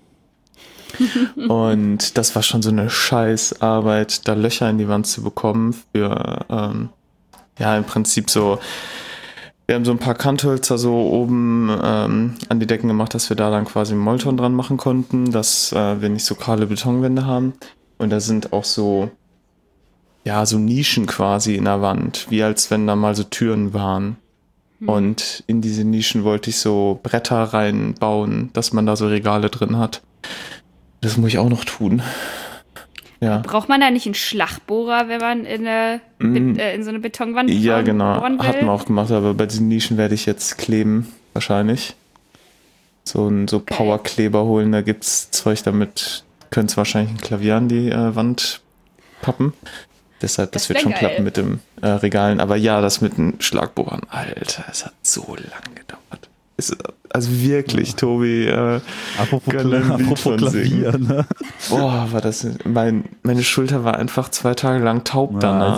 Und das war schon so eine Scheißarbeit, da Löcher in die Wand zu bekommen für, im Prinzip so, wir haben so ein paar Kanthölzer so oben an die Decken gemacht, dass wir da dann quasi einen Molton dran machen konnten, dass wir nicht so kahle Betonwände haben. Und da sind auch so, so Nischen quasi in der Wand, wie als wenn da mal so Türen waren. Und in diese Nischen wollte ich so Bretter reinbauen, dass man da so Regale drin hat. Das muss ich auch noch tun. Ja. Braucht man da nicht einen Schlagbohrer, wenn man in so eine Betonwand Ja, genau. bohren will? Hat man auch gemacht, aber bei diesen Nischen werde ich jetzt kleben, wahrscheinlich. So Powerkleber holen, da gibt's Zeug, damit könnte es wahrscheinlich ein Klavier an die Wand pappen. Deshalb, das wird schon geil. klappen mit dem Regalen. Aber ja, das mit den Schlagbohrern, Alter, es hat so lang gedauert. Also wirklich, Tobi, Apropos von Klavier, singen. ne? Boah, war das, meine Schulter war einfach 2 Tage lang taub danach.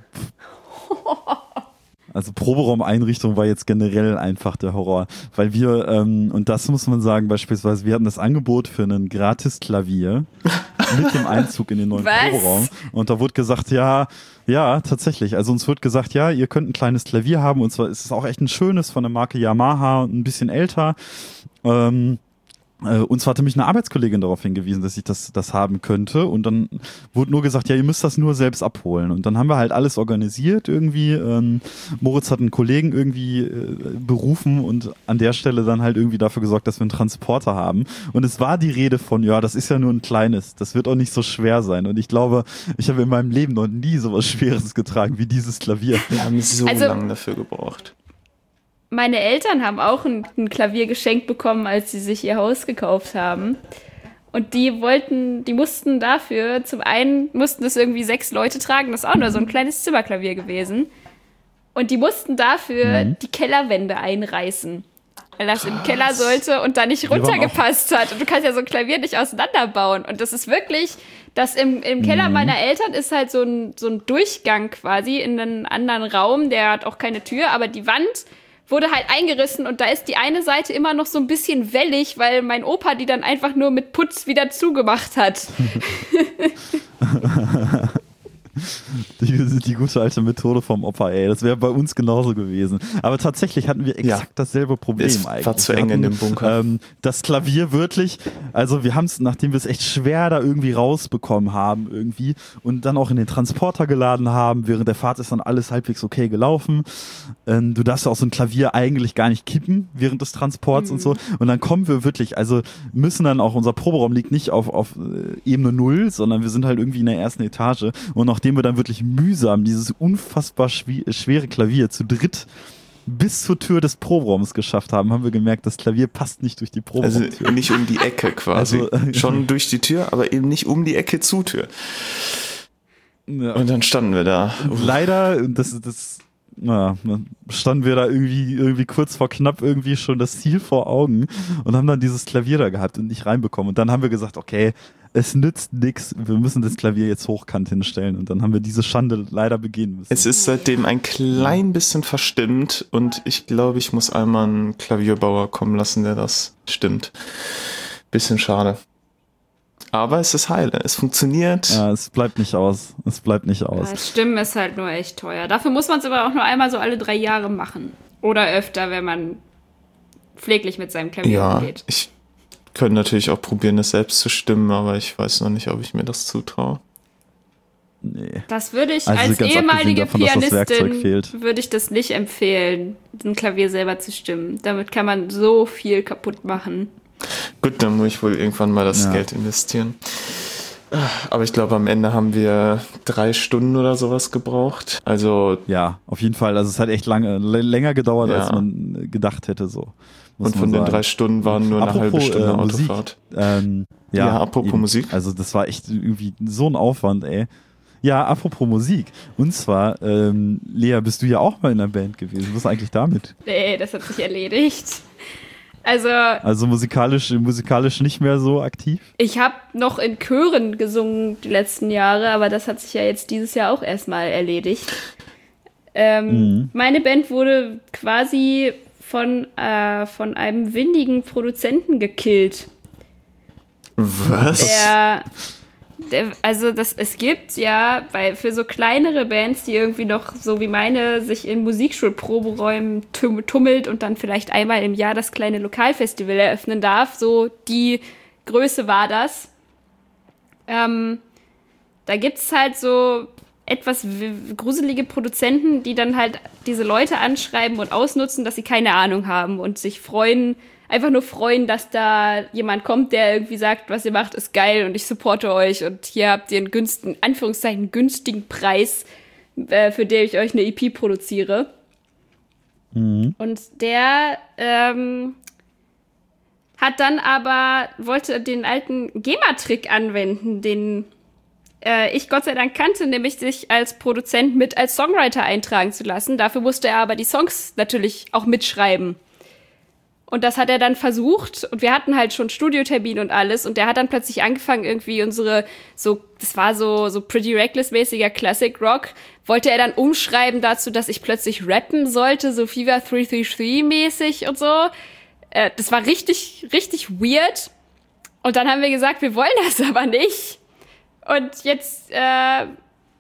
Also Proberaumeinrichtung war jetzt generell einfach der Horror, weil wir, und das muss man sagen beispielsweise, wir hatten das Angebot für einen Gratis-Klavier mit dem Einzug in den neuen Proberaum und da wurde gesagt, ja, tatsächlich, also uns wird gesagt, ja, ihr könnt ein kleines Klavier haben und zwar ist es auch echt ein schönes von der Marke Yamaha, ein bisschen älter, und zwar hatte mich eine Arbeitskollegin darauf hingewiesen, dass ich das haben könnte und dann wurde nur gesagt, ja, ihr müsst das nur selbst abholen und dann haben wir halt alles organisiert irgendwie. Moritz hat einen Kollegen irgendwie berufen und an der Stelle dann halt irgendwie dafür gesorgt, dass wir einen Transporter haben und es war die Rede von, ja, das ist ja nur ein kleines, das wird auch nicht so schwer sein und ich glaube, ich habe in meinem Leben noch nie so was Schweres getragen wie dieses Klavier. Wir haben so lange dafür gebraucht. Meine Eltern haben auch ein Klavier geschenkt bekommen, als sie sich ihr Haus gekauft haben. Und die mussten dafür, zum einen mussten das irgendwie 6 Leute tragen, das ist auch nur so ein kleines Zimmerklavier gewesen. Und die mussten dafür die Kellerwände einreißen. Weil das im Keller sollte und da nicht runtergepasst hat. Und du kannst ja so ein Klavier nicht auseinanderbauen. Und das ist wirklich, das im Keller meiner Eltern ist halt so ein Durchgang quasi in einen anderen Raum, der hat auch keine Tür, aber die Wand wurde halt eingerissen und da ist die eine Seite immer noch so ein bisschen wellig, weil mein Opa die dann einfach nur mit Putz wieder zugemacht hat. Die gute alte Methode vom Opa, ey. Das wäre bei uns genauso gewesen. Aber tatsächlich hatten wir exakt dasselbe Problem eigentlich. Es war zu eng in dem Bunker. Das Klavier wirklich, also wir haben es, nachdem wir es echt schwer da irgendwie rausbekommen haben irgendwie und dann auch in den Transporter geladen haben, während der Fahrt ist dann alles halbwegs okay gelaufen. Du darfst ja auch so ein Klavier eigentlich gar nicht kippen während des Transports und so. Und dann kommen wir wirklich, also müssen dann auch, unser Proberaum liegt nicht auf Ebene 0, sondern wir sind halt irgendwie in der ersten Etage und nachdem wir dann wirklich mühsam dieses unfassbar schwere Klavier zu dritt bis zur Tür des Proberaums geschafft haben, haben wir gemerkt, das Klavier passt nicht durch die Proberaumtür. Also nicht um die Ecke quasi. Schon durch die Tür, aber eben nicht um die Ecke zur Tür. Ja. Und dann standen wir da. Leider, standen wir da irgendwie kurz vor knapp irgendwie schon das Ziel vor Augen und haben dann dieses Klavier da gehabt und nicht reinbekommen. Und dann haben wir gesagt, okay, es nützt nichts, wir müssen das Klavier jetzt hochkant hinstellen. Und dann haben wir diese Schande leider begehen müssen. Es ist seitdem ein klein bisschen verstimmt und ich glaube, ich muss einmal einen Klavierbauer kommen lassen, der das stimmt. Bisschen schade. Aber es ist heile, es funktioniert. Ja, es bleibt nicht aus. Ja, Stimmen ist halt nur echt teuer. Dafür muss man es aber auch nur einmal so alle 3 Jahre machen. Oder öfter, wenn man pfleglich mit seinem Klavier umgeht. Ich könnte natürlich auch probieren, es selbst zu stimmen, aber ich weiß noch nicht, ob ich mir das zutraue. Nee. Das würde ich Also als ganz ehemalige abgesehen davon, dass das Werkzeug Pianistin, fehlt. würde ich das nicht empfehlen, ein Klavier selber zu stimmen. Damit kann man so viel kaputt machen. Gut, dann muss ich wohl irgendwann mal das Geld investieren. Aber ich glaube, am Ende haben wir 3 Stunden oder sowas gebraucht. Also Ja, auf jeden Fall. Also es hat echt länger gedauert, als man gedacht hätte. So. Und von den 3 Stunden waren nur eine halbe Stunde Musik, Autofahrt. Apropos eben. Musik. Also das war echt irgendwie so ein Aufwand, ey. Ja, apropos Musik. Und zwar, Lea, bist du ja auch mal in einer Band gewesen. Was ist eigentlich damit? Nee, das hat sich erledigt. Also musikalisch nicht mehr so aktiv? Ich habe noch in Chören gesungen die letzten Jahre, aber das hat sich ja jetzt dieses Jahr auch erstmal erledigt. Meine Band wurde quasi von einem windigen Produzenten gekillt. Was? Es gibt ja für so kleinere Bands, die irgendwie noch so wie meine sich in Musikschulproberäumen tummelt und dann vielleicht einmal im Jahr das kleine Lokalfestival eröffnen darf, so die Größe war das. Da gibt es halt so etwas gruselige Produzenten, die dann halt diese Leute anschreiben und ausnutzen, dass sie keine Ahnung haben und sich einfach nur freuen, dass da jemand kommt, der irgendwie sagt, was ihr macht, ist geil und ich supporte euch und hier habt ihr einen Anführungszeichen günstigen Preis, für den ich euch eine EP produziere. Mhm. Und der wollte den alten GEMA-Trick anwenden, den ich Gott sei Dank kannte, nämlich sich als Produzent als Songwriter eintragen zu lassen. Dafür musste er aber die Songs natürlich auch mitschreiben. Und das hat er dann versucht und wir hatten halt schon Studiotermin und alles und der hat dann plötzlich angefangen irgendwie das war so Pretty Reckless-mäßiger Classic Rock, wollte er dann umschreiben dazu, dass ich plötzlich rappen sollte, so Fever 333-mäßig und so. Das war richtig, richtig weird. Und dann haben wir gesagt, wir wollen das aber nicht. Und jetzt, dann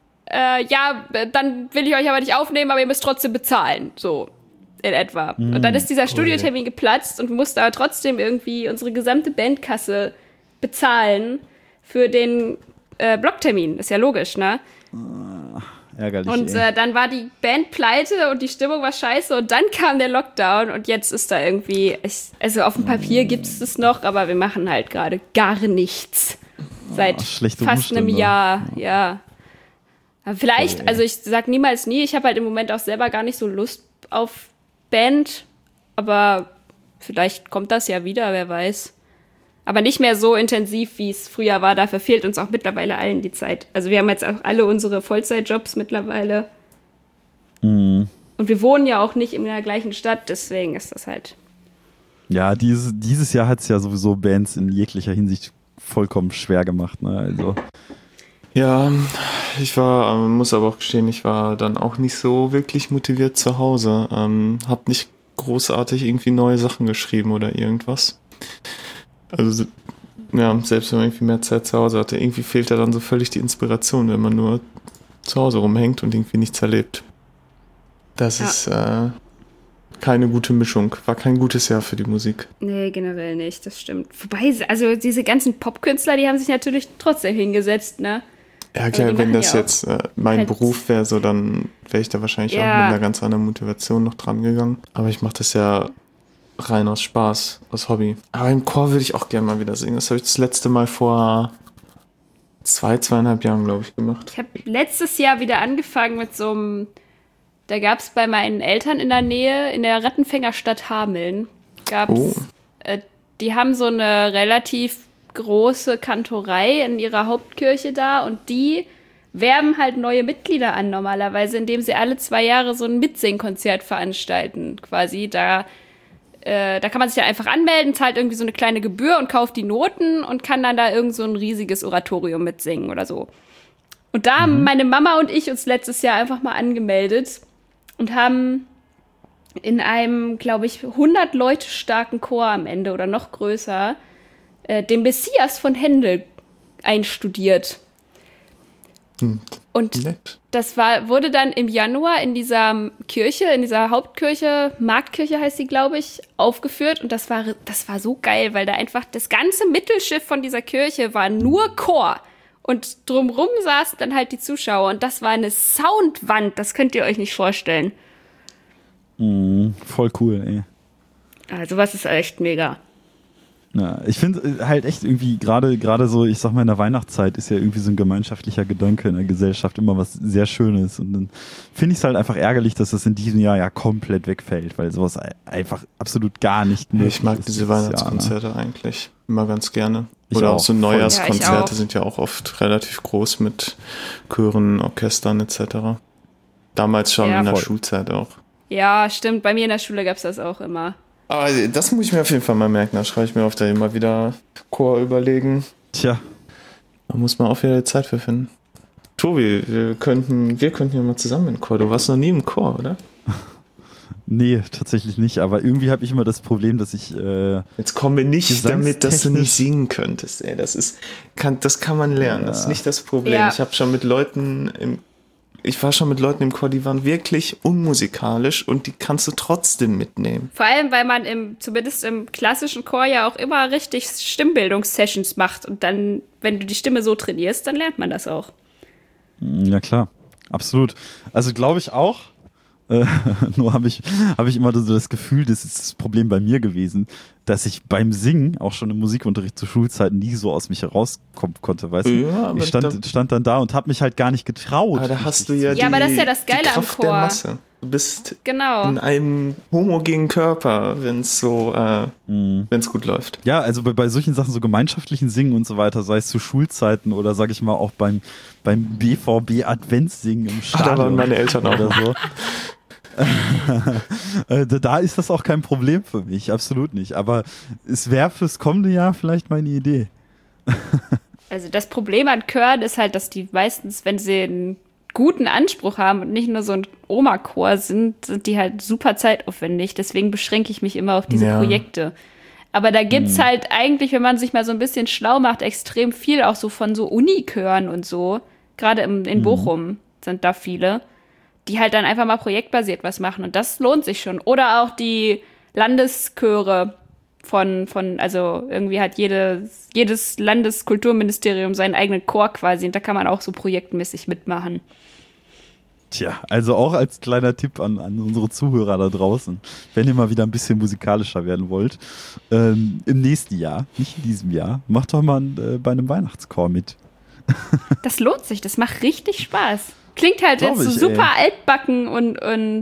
will ich euch aber nicht aufnehmen, aber ihr müsst trotzdem bezahlen, so. In etwa. Und dann ist dieser Studiotermin geplatzt und wir mussten aber trotzdem irgendwie unsere gesamte Bandkasse bezahlen für den Blocktermin. Ist ja logisch, ne? Ärgerlich. Und dann war die Band pleite und die Stimmung war scheiße und dann kam der Lockdown und jetzt ist da irgendwie, also auf dem Papier gibt es das noch, aber wir machen halt gerade gar nichts. Seit fast einem Jahr, ja. Aber vielleicht, also ich sag niemals nie, ich habe halt im Moment auch selber gar nicht so Lust auf Band, aber vielleicht kommt das ja wieder, wer weiß. Aber nicht mehr so intensiv, wie es früher war. Dafür fehlt uns auch mittlerweile allen die Zeit. Also wir haben jetzt auch alle unsere Vollzeitjobs mittlerweile. Mhm. Und wir wohnen ja auch nicht in der gleichen Stadt, deswegen ist das halt... Ja, dieses Jahr hat es ja sowieso Bands in jeglicher Hinsicht vollkommen schwer gemacht, ne? Also... Ja, muss aber auch gestehen, ich war dann auch nicht so wirklich motiviert zu Hause. Hab nicht großartig irgendwie neue Sachen geschrieben oder irgendwas. Also, ja, selbst wenn man irgendwie mehr Zeit zu Hause hatte, irgendwie fehlt da dann so völlig die Inspiration, wenn man nur zu Hause rumhängt und irgendwie nichts erlebt. Das ist keine gute Mischung. War kein gutes Jahr für die Musik. Nee, generell nicht, das stimmt. Wobei, also diese ganzen Popkünstler, die haben sich natürlich trotzdem hingesetzt, ne? Ja, klar, also wenn das jetzt mein Beruf wäre, so dann wäre ich da wahrscheinlich auch mit einer ganz anderen Motivation noch dran gegangen. Aber ich mache das ja rein aus Spaß, aus Hobby. Aber im Chor würde ich auch gerne mal wieder singen. Das habe ich das letzte Mal vor 2,5 Jahren, glaube ich, gemacht. Ich habe letztes Jahr wieder angefangen mit so einem Da gab es bei meinen Eltern in der Nähe, in der Rattenfängerstadt Hameln, die haben so eine relativ große Kantorei in ihrer Hauptkirche da und die werben halt neue Mitglieder an normalerweise, indem sie alle 2 Jahre so ein Mitsingkonzert veranstalten quasi. Da kann man sich ja einfach anmelden, zahlt irgendwie so eine kleine Gebühr und kauft die Noten und kann dann da irgend so ein riesiges Oratorium mitsingen oder so. Und da haben meine Mama und ich uns letztes Jahr einfach mal angemeldet und haben in einem, glaube ich, 100 Leute starken Chor am Ende oder noch größer den Messias von Händel einstudiert. Und das wurde dann im Januar in dieser Kirche, in dieser Hauptkirche, Marktkirche heißt sie, glaube ich, aufgeführt. Und das war so geil, weil da einfach das ganze Mittelschiff von dieser Kirche war nur Chor. Und drumrum saßen dann halt die Zuschauer. Und das war eine Soundwand, das könnt ihr euch nicht vorstellen. Voll cool, ey. Also was ist echt mega. Ja, ich finde halt echt irgendwie gerade so, ich sag mal in der Weihnachtszeit ist ja irgendwie so ein gemeinschaftlicher Gedanke in der Gesellschaft immer was sehr Schönes und dann finde ich es halt einfach ärgerlich, dass das in diesem Jahr ja komplett wegfällt, weil sowas einfach absolut gar nicht möglich ist. Ich mag diese Weihnachtskonzerte eigentlich immer ganz gerne. Ich Oder auch. auch so Ja, Neujahrskonzerte ich sind ja auch oft relativ groß mit Chören, Orchestern etc. Damals schon Ja, in der voll. Schulzeit auch. Ja, stimmt. Bei mir in der Schule gab's das auch immer. Aber das muss ich mir auf jeden Fall mal merken. Da schreibe ich mir auf, da immer wieder Chor überlegen. Tja, Da muss man auch wieder die Zeit für finden. Tobi, wir könnten ja mal zusammen in Chor. Du warst noch nie im Chor, oder? nee, tatsächlich nicht, aber irgendwie habe ich immer das Problem, dass ich Jetzt kommen wir nicht damit, dass du gesangstechnisch- nicht singen könntest. Ey, das kann man lernen. Das ist nicht das Problem. Ja. Ich war schon mit Leuten im Chor, die waren wirklich unmusikalisch und die kannst du trotzdem mitnehmen. Vor allem, weil man zumindest im klassischen Chor ja auch immer richtig Stimmbildungssessions macht. Und dann, wenn du die Stimme so trainierst, dann lernt man das auch. Ja, klar. Absolut. Also glaube ich auch. Nur habe ich immer so das Gefühl, das ist das Problem bei mir gewesen, dass ich beim Singen, auch schon im Musikunterricht zu Schulzeiten, nie so aus mich herauskommen konnte, weißt du? Ja, aber Ich stand dann da und habe mich halt gar nicht getraut. Aber da hast du ja, Ja, aber das ist ja das Geile die am Kraft Chor. der Masse. Du bist Genau. in einem homogenen Körper, wenn es gut läuft. Ja, also bei solchen Sachen, so gemeinschaftlichen Singen und so weiter, sei es zu Schulzeiten oder sag ich mal auch beim BVB Adventssingen im Stadion. Da waren meine Eltern auch oder so. Da ist das auch kein Problem für mich, absolut nicht. Aber es wäre fürs kommende Jahr vielleicht meine Idee. Also das Problem an Chören ist halt, dass die meistens, wenn sie einen guten Anspruch haben und nicht nur so ein Oma-Chor sind die halt super zeitaufwendig. Deswegen beschränke ich mich immer auf diese Projekte. Aber da gibt's halt eigentlich, wenn man sich mal so ein bisschen schlau macht, extrem viel auch so von so Unichören und so. Gerade in Bochum sind da viele, die halt dann einfach mal projektbasiert was machen. Und das lohnt sich schon. Oder auch die Landeschöre also irgendwie hat jedes Landeskulturministerium seinen eigenen Chor quasi. Und da kann man auch so projektmäßig mitmachen. Tja, also auch als kleiner Tipp an unsere Zuhörer da draußen, wenn ihr mal wieder ein bisschen musikalischer werden wollt, im nächsten Jahr, nicht in diesem Jahr, macht doch mal bei einem Weihnachtschor mit. Das lohnt sich, das macht richtig Spaß. Klingt halt jetzt so super altbacken und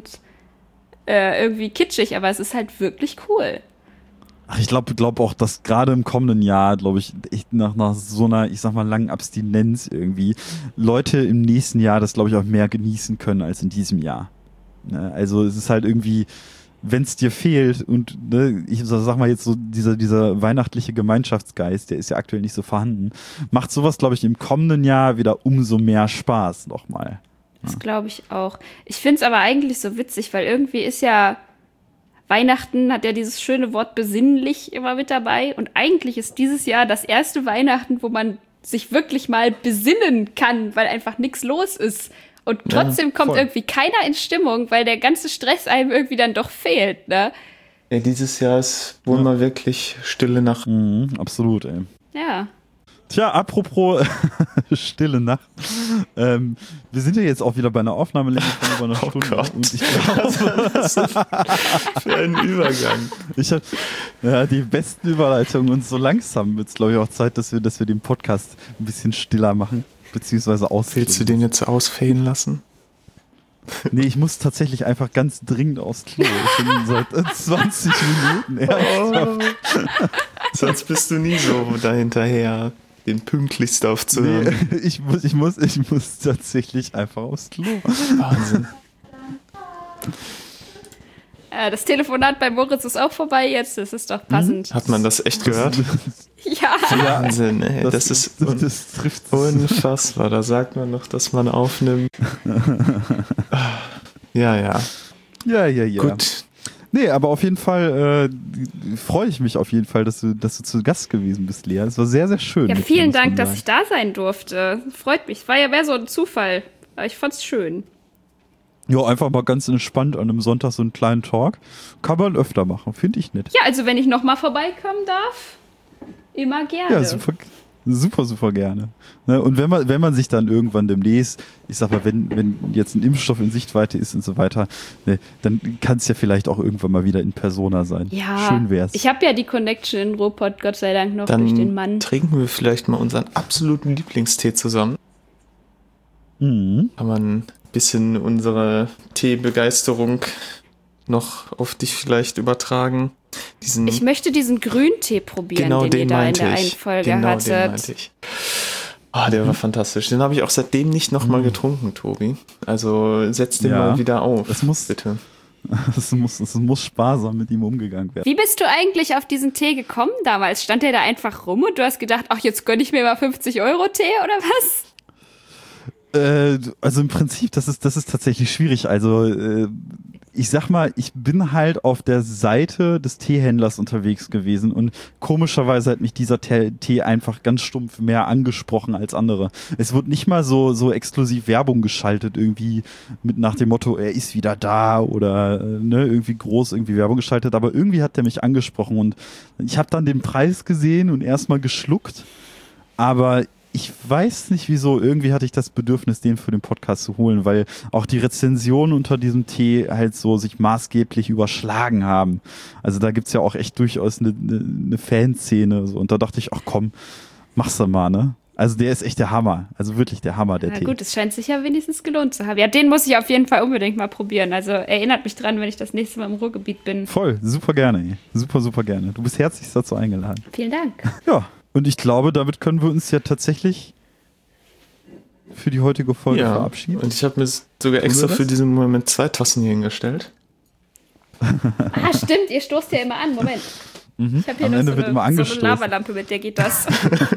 irgendwie kitschig, aber es ist halt wirklich cool. Ach, ich glaube auch, dass gerade im kommenden Jahr, glaube ich, echt nach so einer, ich sag mal, langen Abstinenz irgendwie, Leute im nächsten Jahr das, glaube ich, auch mehr genießen können als in diesem Jahr. Ne? Also es ist halt irgendwie, wenn es dir fehlt und ich sag mal jetzt so, dieser weihnachtliche Gemeinschaftsgeist, der ist ja aktuell nicht so vorhanden, macht sowas, glaube ich, im kommenden Jahr wieder umso mehr Spaß nochmal. Das glaube ich auch. Ich finde es aber eigentlich so witzig, weil irgendwie ist ja Weihnachten hat ja dieses schöne Wort besinnlich immer mit dabei und eigentlich ist dieses Jahr das erste Weihnachten, wo man sich wirklich mal besinnen kann, weil einfach nichts los ist. Und trotzdem kommt irgendwie keiner in Stimmung, weil der ganze Stress einem irgendwie dann doch fehlt, ne? Ja, dieses Jahr ist wohl mal wirklich stille Nacht. Absolut, ey. Ja. Tja, apropos stille Nacht. Wir sind ja jetzt auch wieder bei einer Aufnahmelänge von über einer Stunde. Gott. Und ich glaube, Für einen Übergang. ich habe die besten Überleitungen und so langsam wird es, glaube ich, auch Zeit, dass wir den Podcast ein bisschen stiller machen, beziehungsweise ausfällen. Willst du den jetzt ausfällen lassen? Nee, ich muss tatsächlich einfach ganz dringend aufs Klo. Ich bin seit 20 Minuten ernsthaft. Sonst bist du nie so dahinterher, den pünktlichst aufzuhören. Nee, ich muss tatsächlich einfach aufs Klo. Wahnsinn. Das Telefonat bei Moritz ist auch vorbei jetzt. Das ist doch passend. Hat man das echt gehört? Ja. Wahnsinn, ey. Das trifft unfassbar. Da sagt man noch, dass man aufnimmt. Ja. Ja. Gut. Nee, aber auf jeden Fall freue ich mich auf jeden Fall, dass du zu Gast gewesen bist, Lea. Es war sehr, sehr schön. Ja, vielen Dank, dass ich da sein durfte. Freut mich. Wäre so ein Zufall. Aber ich fand's schön. Ja, einfach mal ganz entspannt an einem Sonntag so einen kleinen Talk. Kann man öfter machen, finde ich nett. Ja, also wenn ich nochmal vorbeikommen darf, immer gerne. Ja, super gerne. Ne, und wenn man sich dann irgendwann demnächst, ich sag mal, wenn jetzt ein Impfstoff in Sichtweite ist und so weiter, ne, dann kann es ja vielleicht auch irgendwann mal wieder in Persona sein. Ja, schön wär's. Ich habe ja die Connection in Ruhrpott, Gott sei Dank, noch durch den Mann. Dann trinken wir vielleicht mal unseren absoluten Lieblingstee zusammen. Mhm. Kann man ein bisschen unsere Teebegeisterung noch auf dich vielleicht übertragen. Ich möchte diesen Grüntee probieren, den ihr da in der einen Folge hattet. Den meinte ich. Der war fantastisch. Den habe ich auch seitdem nicht nochmal getrunken, Tobi. Also setz den mal wieder auf, bitte. Es muss sparsam mit ihm umgegangen werden. Wie bist du eigentlich auf diesen Tee gekommen damals? Stand der da einfach rum und du hast gedacht, ach, jetzt gönne ich mir mal 50 € Tee oder was? Also im Prinzip, das ist tatsächlich schwierig. Also ich sag mal, ich bin halt auf der Seite des Teehändlers unterwegs gewesen und komischerweise hat mich dieser Tee einfach ganz stumpf mehr angesprochen als andere. Es wird nicht mal so exklusiv Werbung geschaltet, irgendwie mit nach dem Motto, er ist wieder da oder irgendwie groß irgendwie Werbung geschaltet, aber irgendwie hat der mich angesprochen und ich habe dann den Preis gesehen und erstmal geschluckt, aber ich weiß nicht wieso, irgendwie hatte ich das Bedürfnis, den für den Podcast zu holen, weil auch die Rezensionen unter diesem Tee halt so sich maßgeblich überschlagen haben. Also da gibt's ja auch echt durchaus eine Fanszene so. Und da dachte ich, ach komm, mach's doch mal, ne? Also der ist echt der Hammer, also wirklich der Hammer, der Tee. Na gut, es scheint sich ja wenigstens gelohnt zu haben. Ja, den muss ich auf jeden Fall unbedingt mal probieren. Also erinnert mich dran, wenn ich das nächste Mal im Ruhrgebiet bin. Voll, super gerne, ey. Super gerne. Du bist herzlich dazu eingeladen. Vielen Dank. Ja. Und ich glaube, damit können wir uns ja tatsächlich für die heutige Folge verabschieden. Und ich habe mir sogar extra für diesen Moment 2 Tassen hier hingestellt. Stimmt, ihr stoßt ja immer an. Moment. Ich habe hier noch so eine Lavalampe, mit der geht das.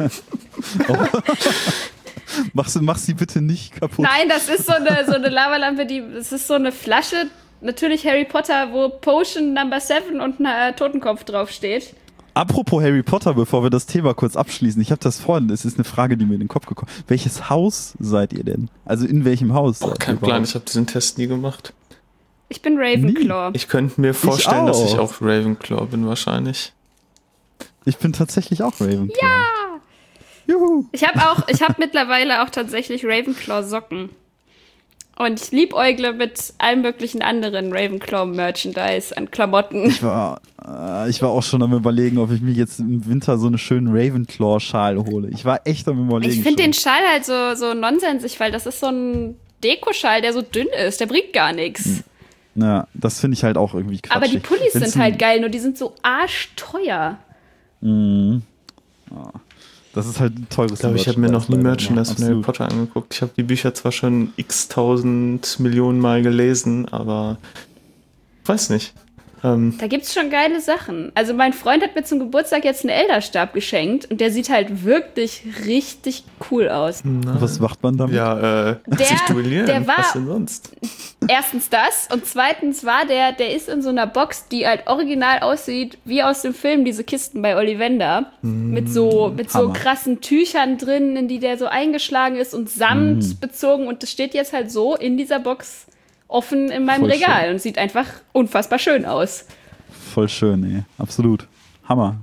Mach sie bitte nicht kaputt. Nein, das ist so eine Lavalampe, das ist so eine Flasche, natürlich Harry Potter, wo Potion Number 7 und ein Totenkopf draufsteht. Apropos Harry Potter, bevor wir das Thema kurz abschließen, ich habe das vorhin, es ist eine Frage, die mir in den Kopf gekommen ist. Welches Haus seid ihr denn? Also in welchem Haus? Kein Plan, ich habe diesen Test nie gemacht. Ich bin Ravenclaw. Ich könnte mir vorstellen, dass ich auch Ravenclaw bin wahrscheinlich. Ich bin tatsächlich auch Ravenclaw. Ja! Juhu! Ich habe mittlerweile auch tatsächlich Ravenclaw-Socken. Und ich liebäugle mit allem möglichen anderen Ravenclaw-Merchandise an Klamotten. Ich war auch schon am Überlegen, ob ich mir jetzt im Winter so einen schönen Ravenclaw-Schal hole. Ich war echt am Überlegen. Ich finde den Schal halt so nonsensig, weil das ist so ein Dekoschal, der so dünn ist. Der bringt gar nichts. Ja, das finde ich halt auch irgendwie quatschig. Aber die Pullis sind halt geil, nur die sind so arschteuer. Mhm. Oh. Das ist halt ein teures Ich glaube, ich habe mir noch nie Merchandise von Harry Potter angeguckt. Ich habe die Bücher zwar schon x-tausend Millionen Mal gelesen, aber ich weiß nicht. Da gibt's schon geile Sachen. Also mein Freund hat mir zum Geburtstag jetzt einen Elderstab geschenkt und der sieht halt wirklich richtig cool aus. Was macht man damit? Ja, sich duellieren. Der war, was denn sonst? Erstens das und zweitens der ist in so einer Box, die halt original aussieht wie aus dem Film, diese Kisten bei Ollivander. Mit so krassen Tüchern drin, in die der so eingeschlagen ist und Samt bezogen und das steht jetzt halt so in dieser Box offen in meinem Regal schön. Und sieht einfach unfassbar schön aus. Voll schön, ey. Absolut. Hammer.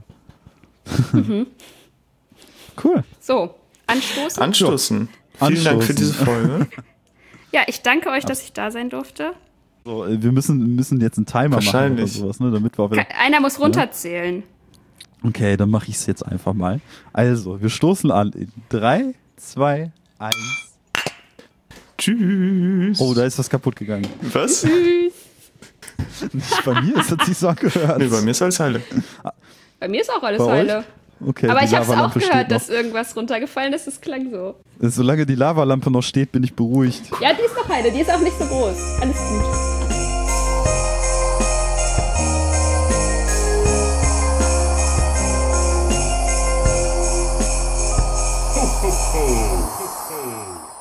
Cool. So, anstoßen. Anstoßen. Vielen Dank für diese Folge. Ja, ich danke euch, dass ich da sein durfte. So, wir müssen jetzt einen Timer machen oder sowas, ne, damit wir auch wieder, einer muss runterzählen. Okay, dann mache ich es jetzt einfach mal. Also, wir stoßen an in 3, 2, 1. Tschüss. Oh, da ist was kaputt gegangen. Was? Tschüss. Nicht bei mir, es hat sich so angehört. Nee, bei mir ist alles heile. Bei mir ist auch alles Bei euch? heile. Okay, Aber die ich habe es auch Lavalampe steht gehört, noch. dass irgendwas runtergefallen ist. Es klang so. Solange die Lavalampe noch steht, bin ich beruhigt. Ja, die ist noch heile. Die ist auch nicht so groß. Alles gut. Ho, ho, ho.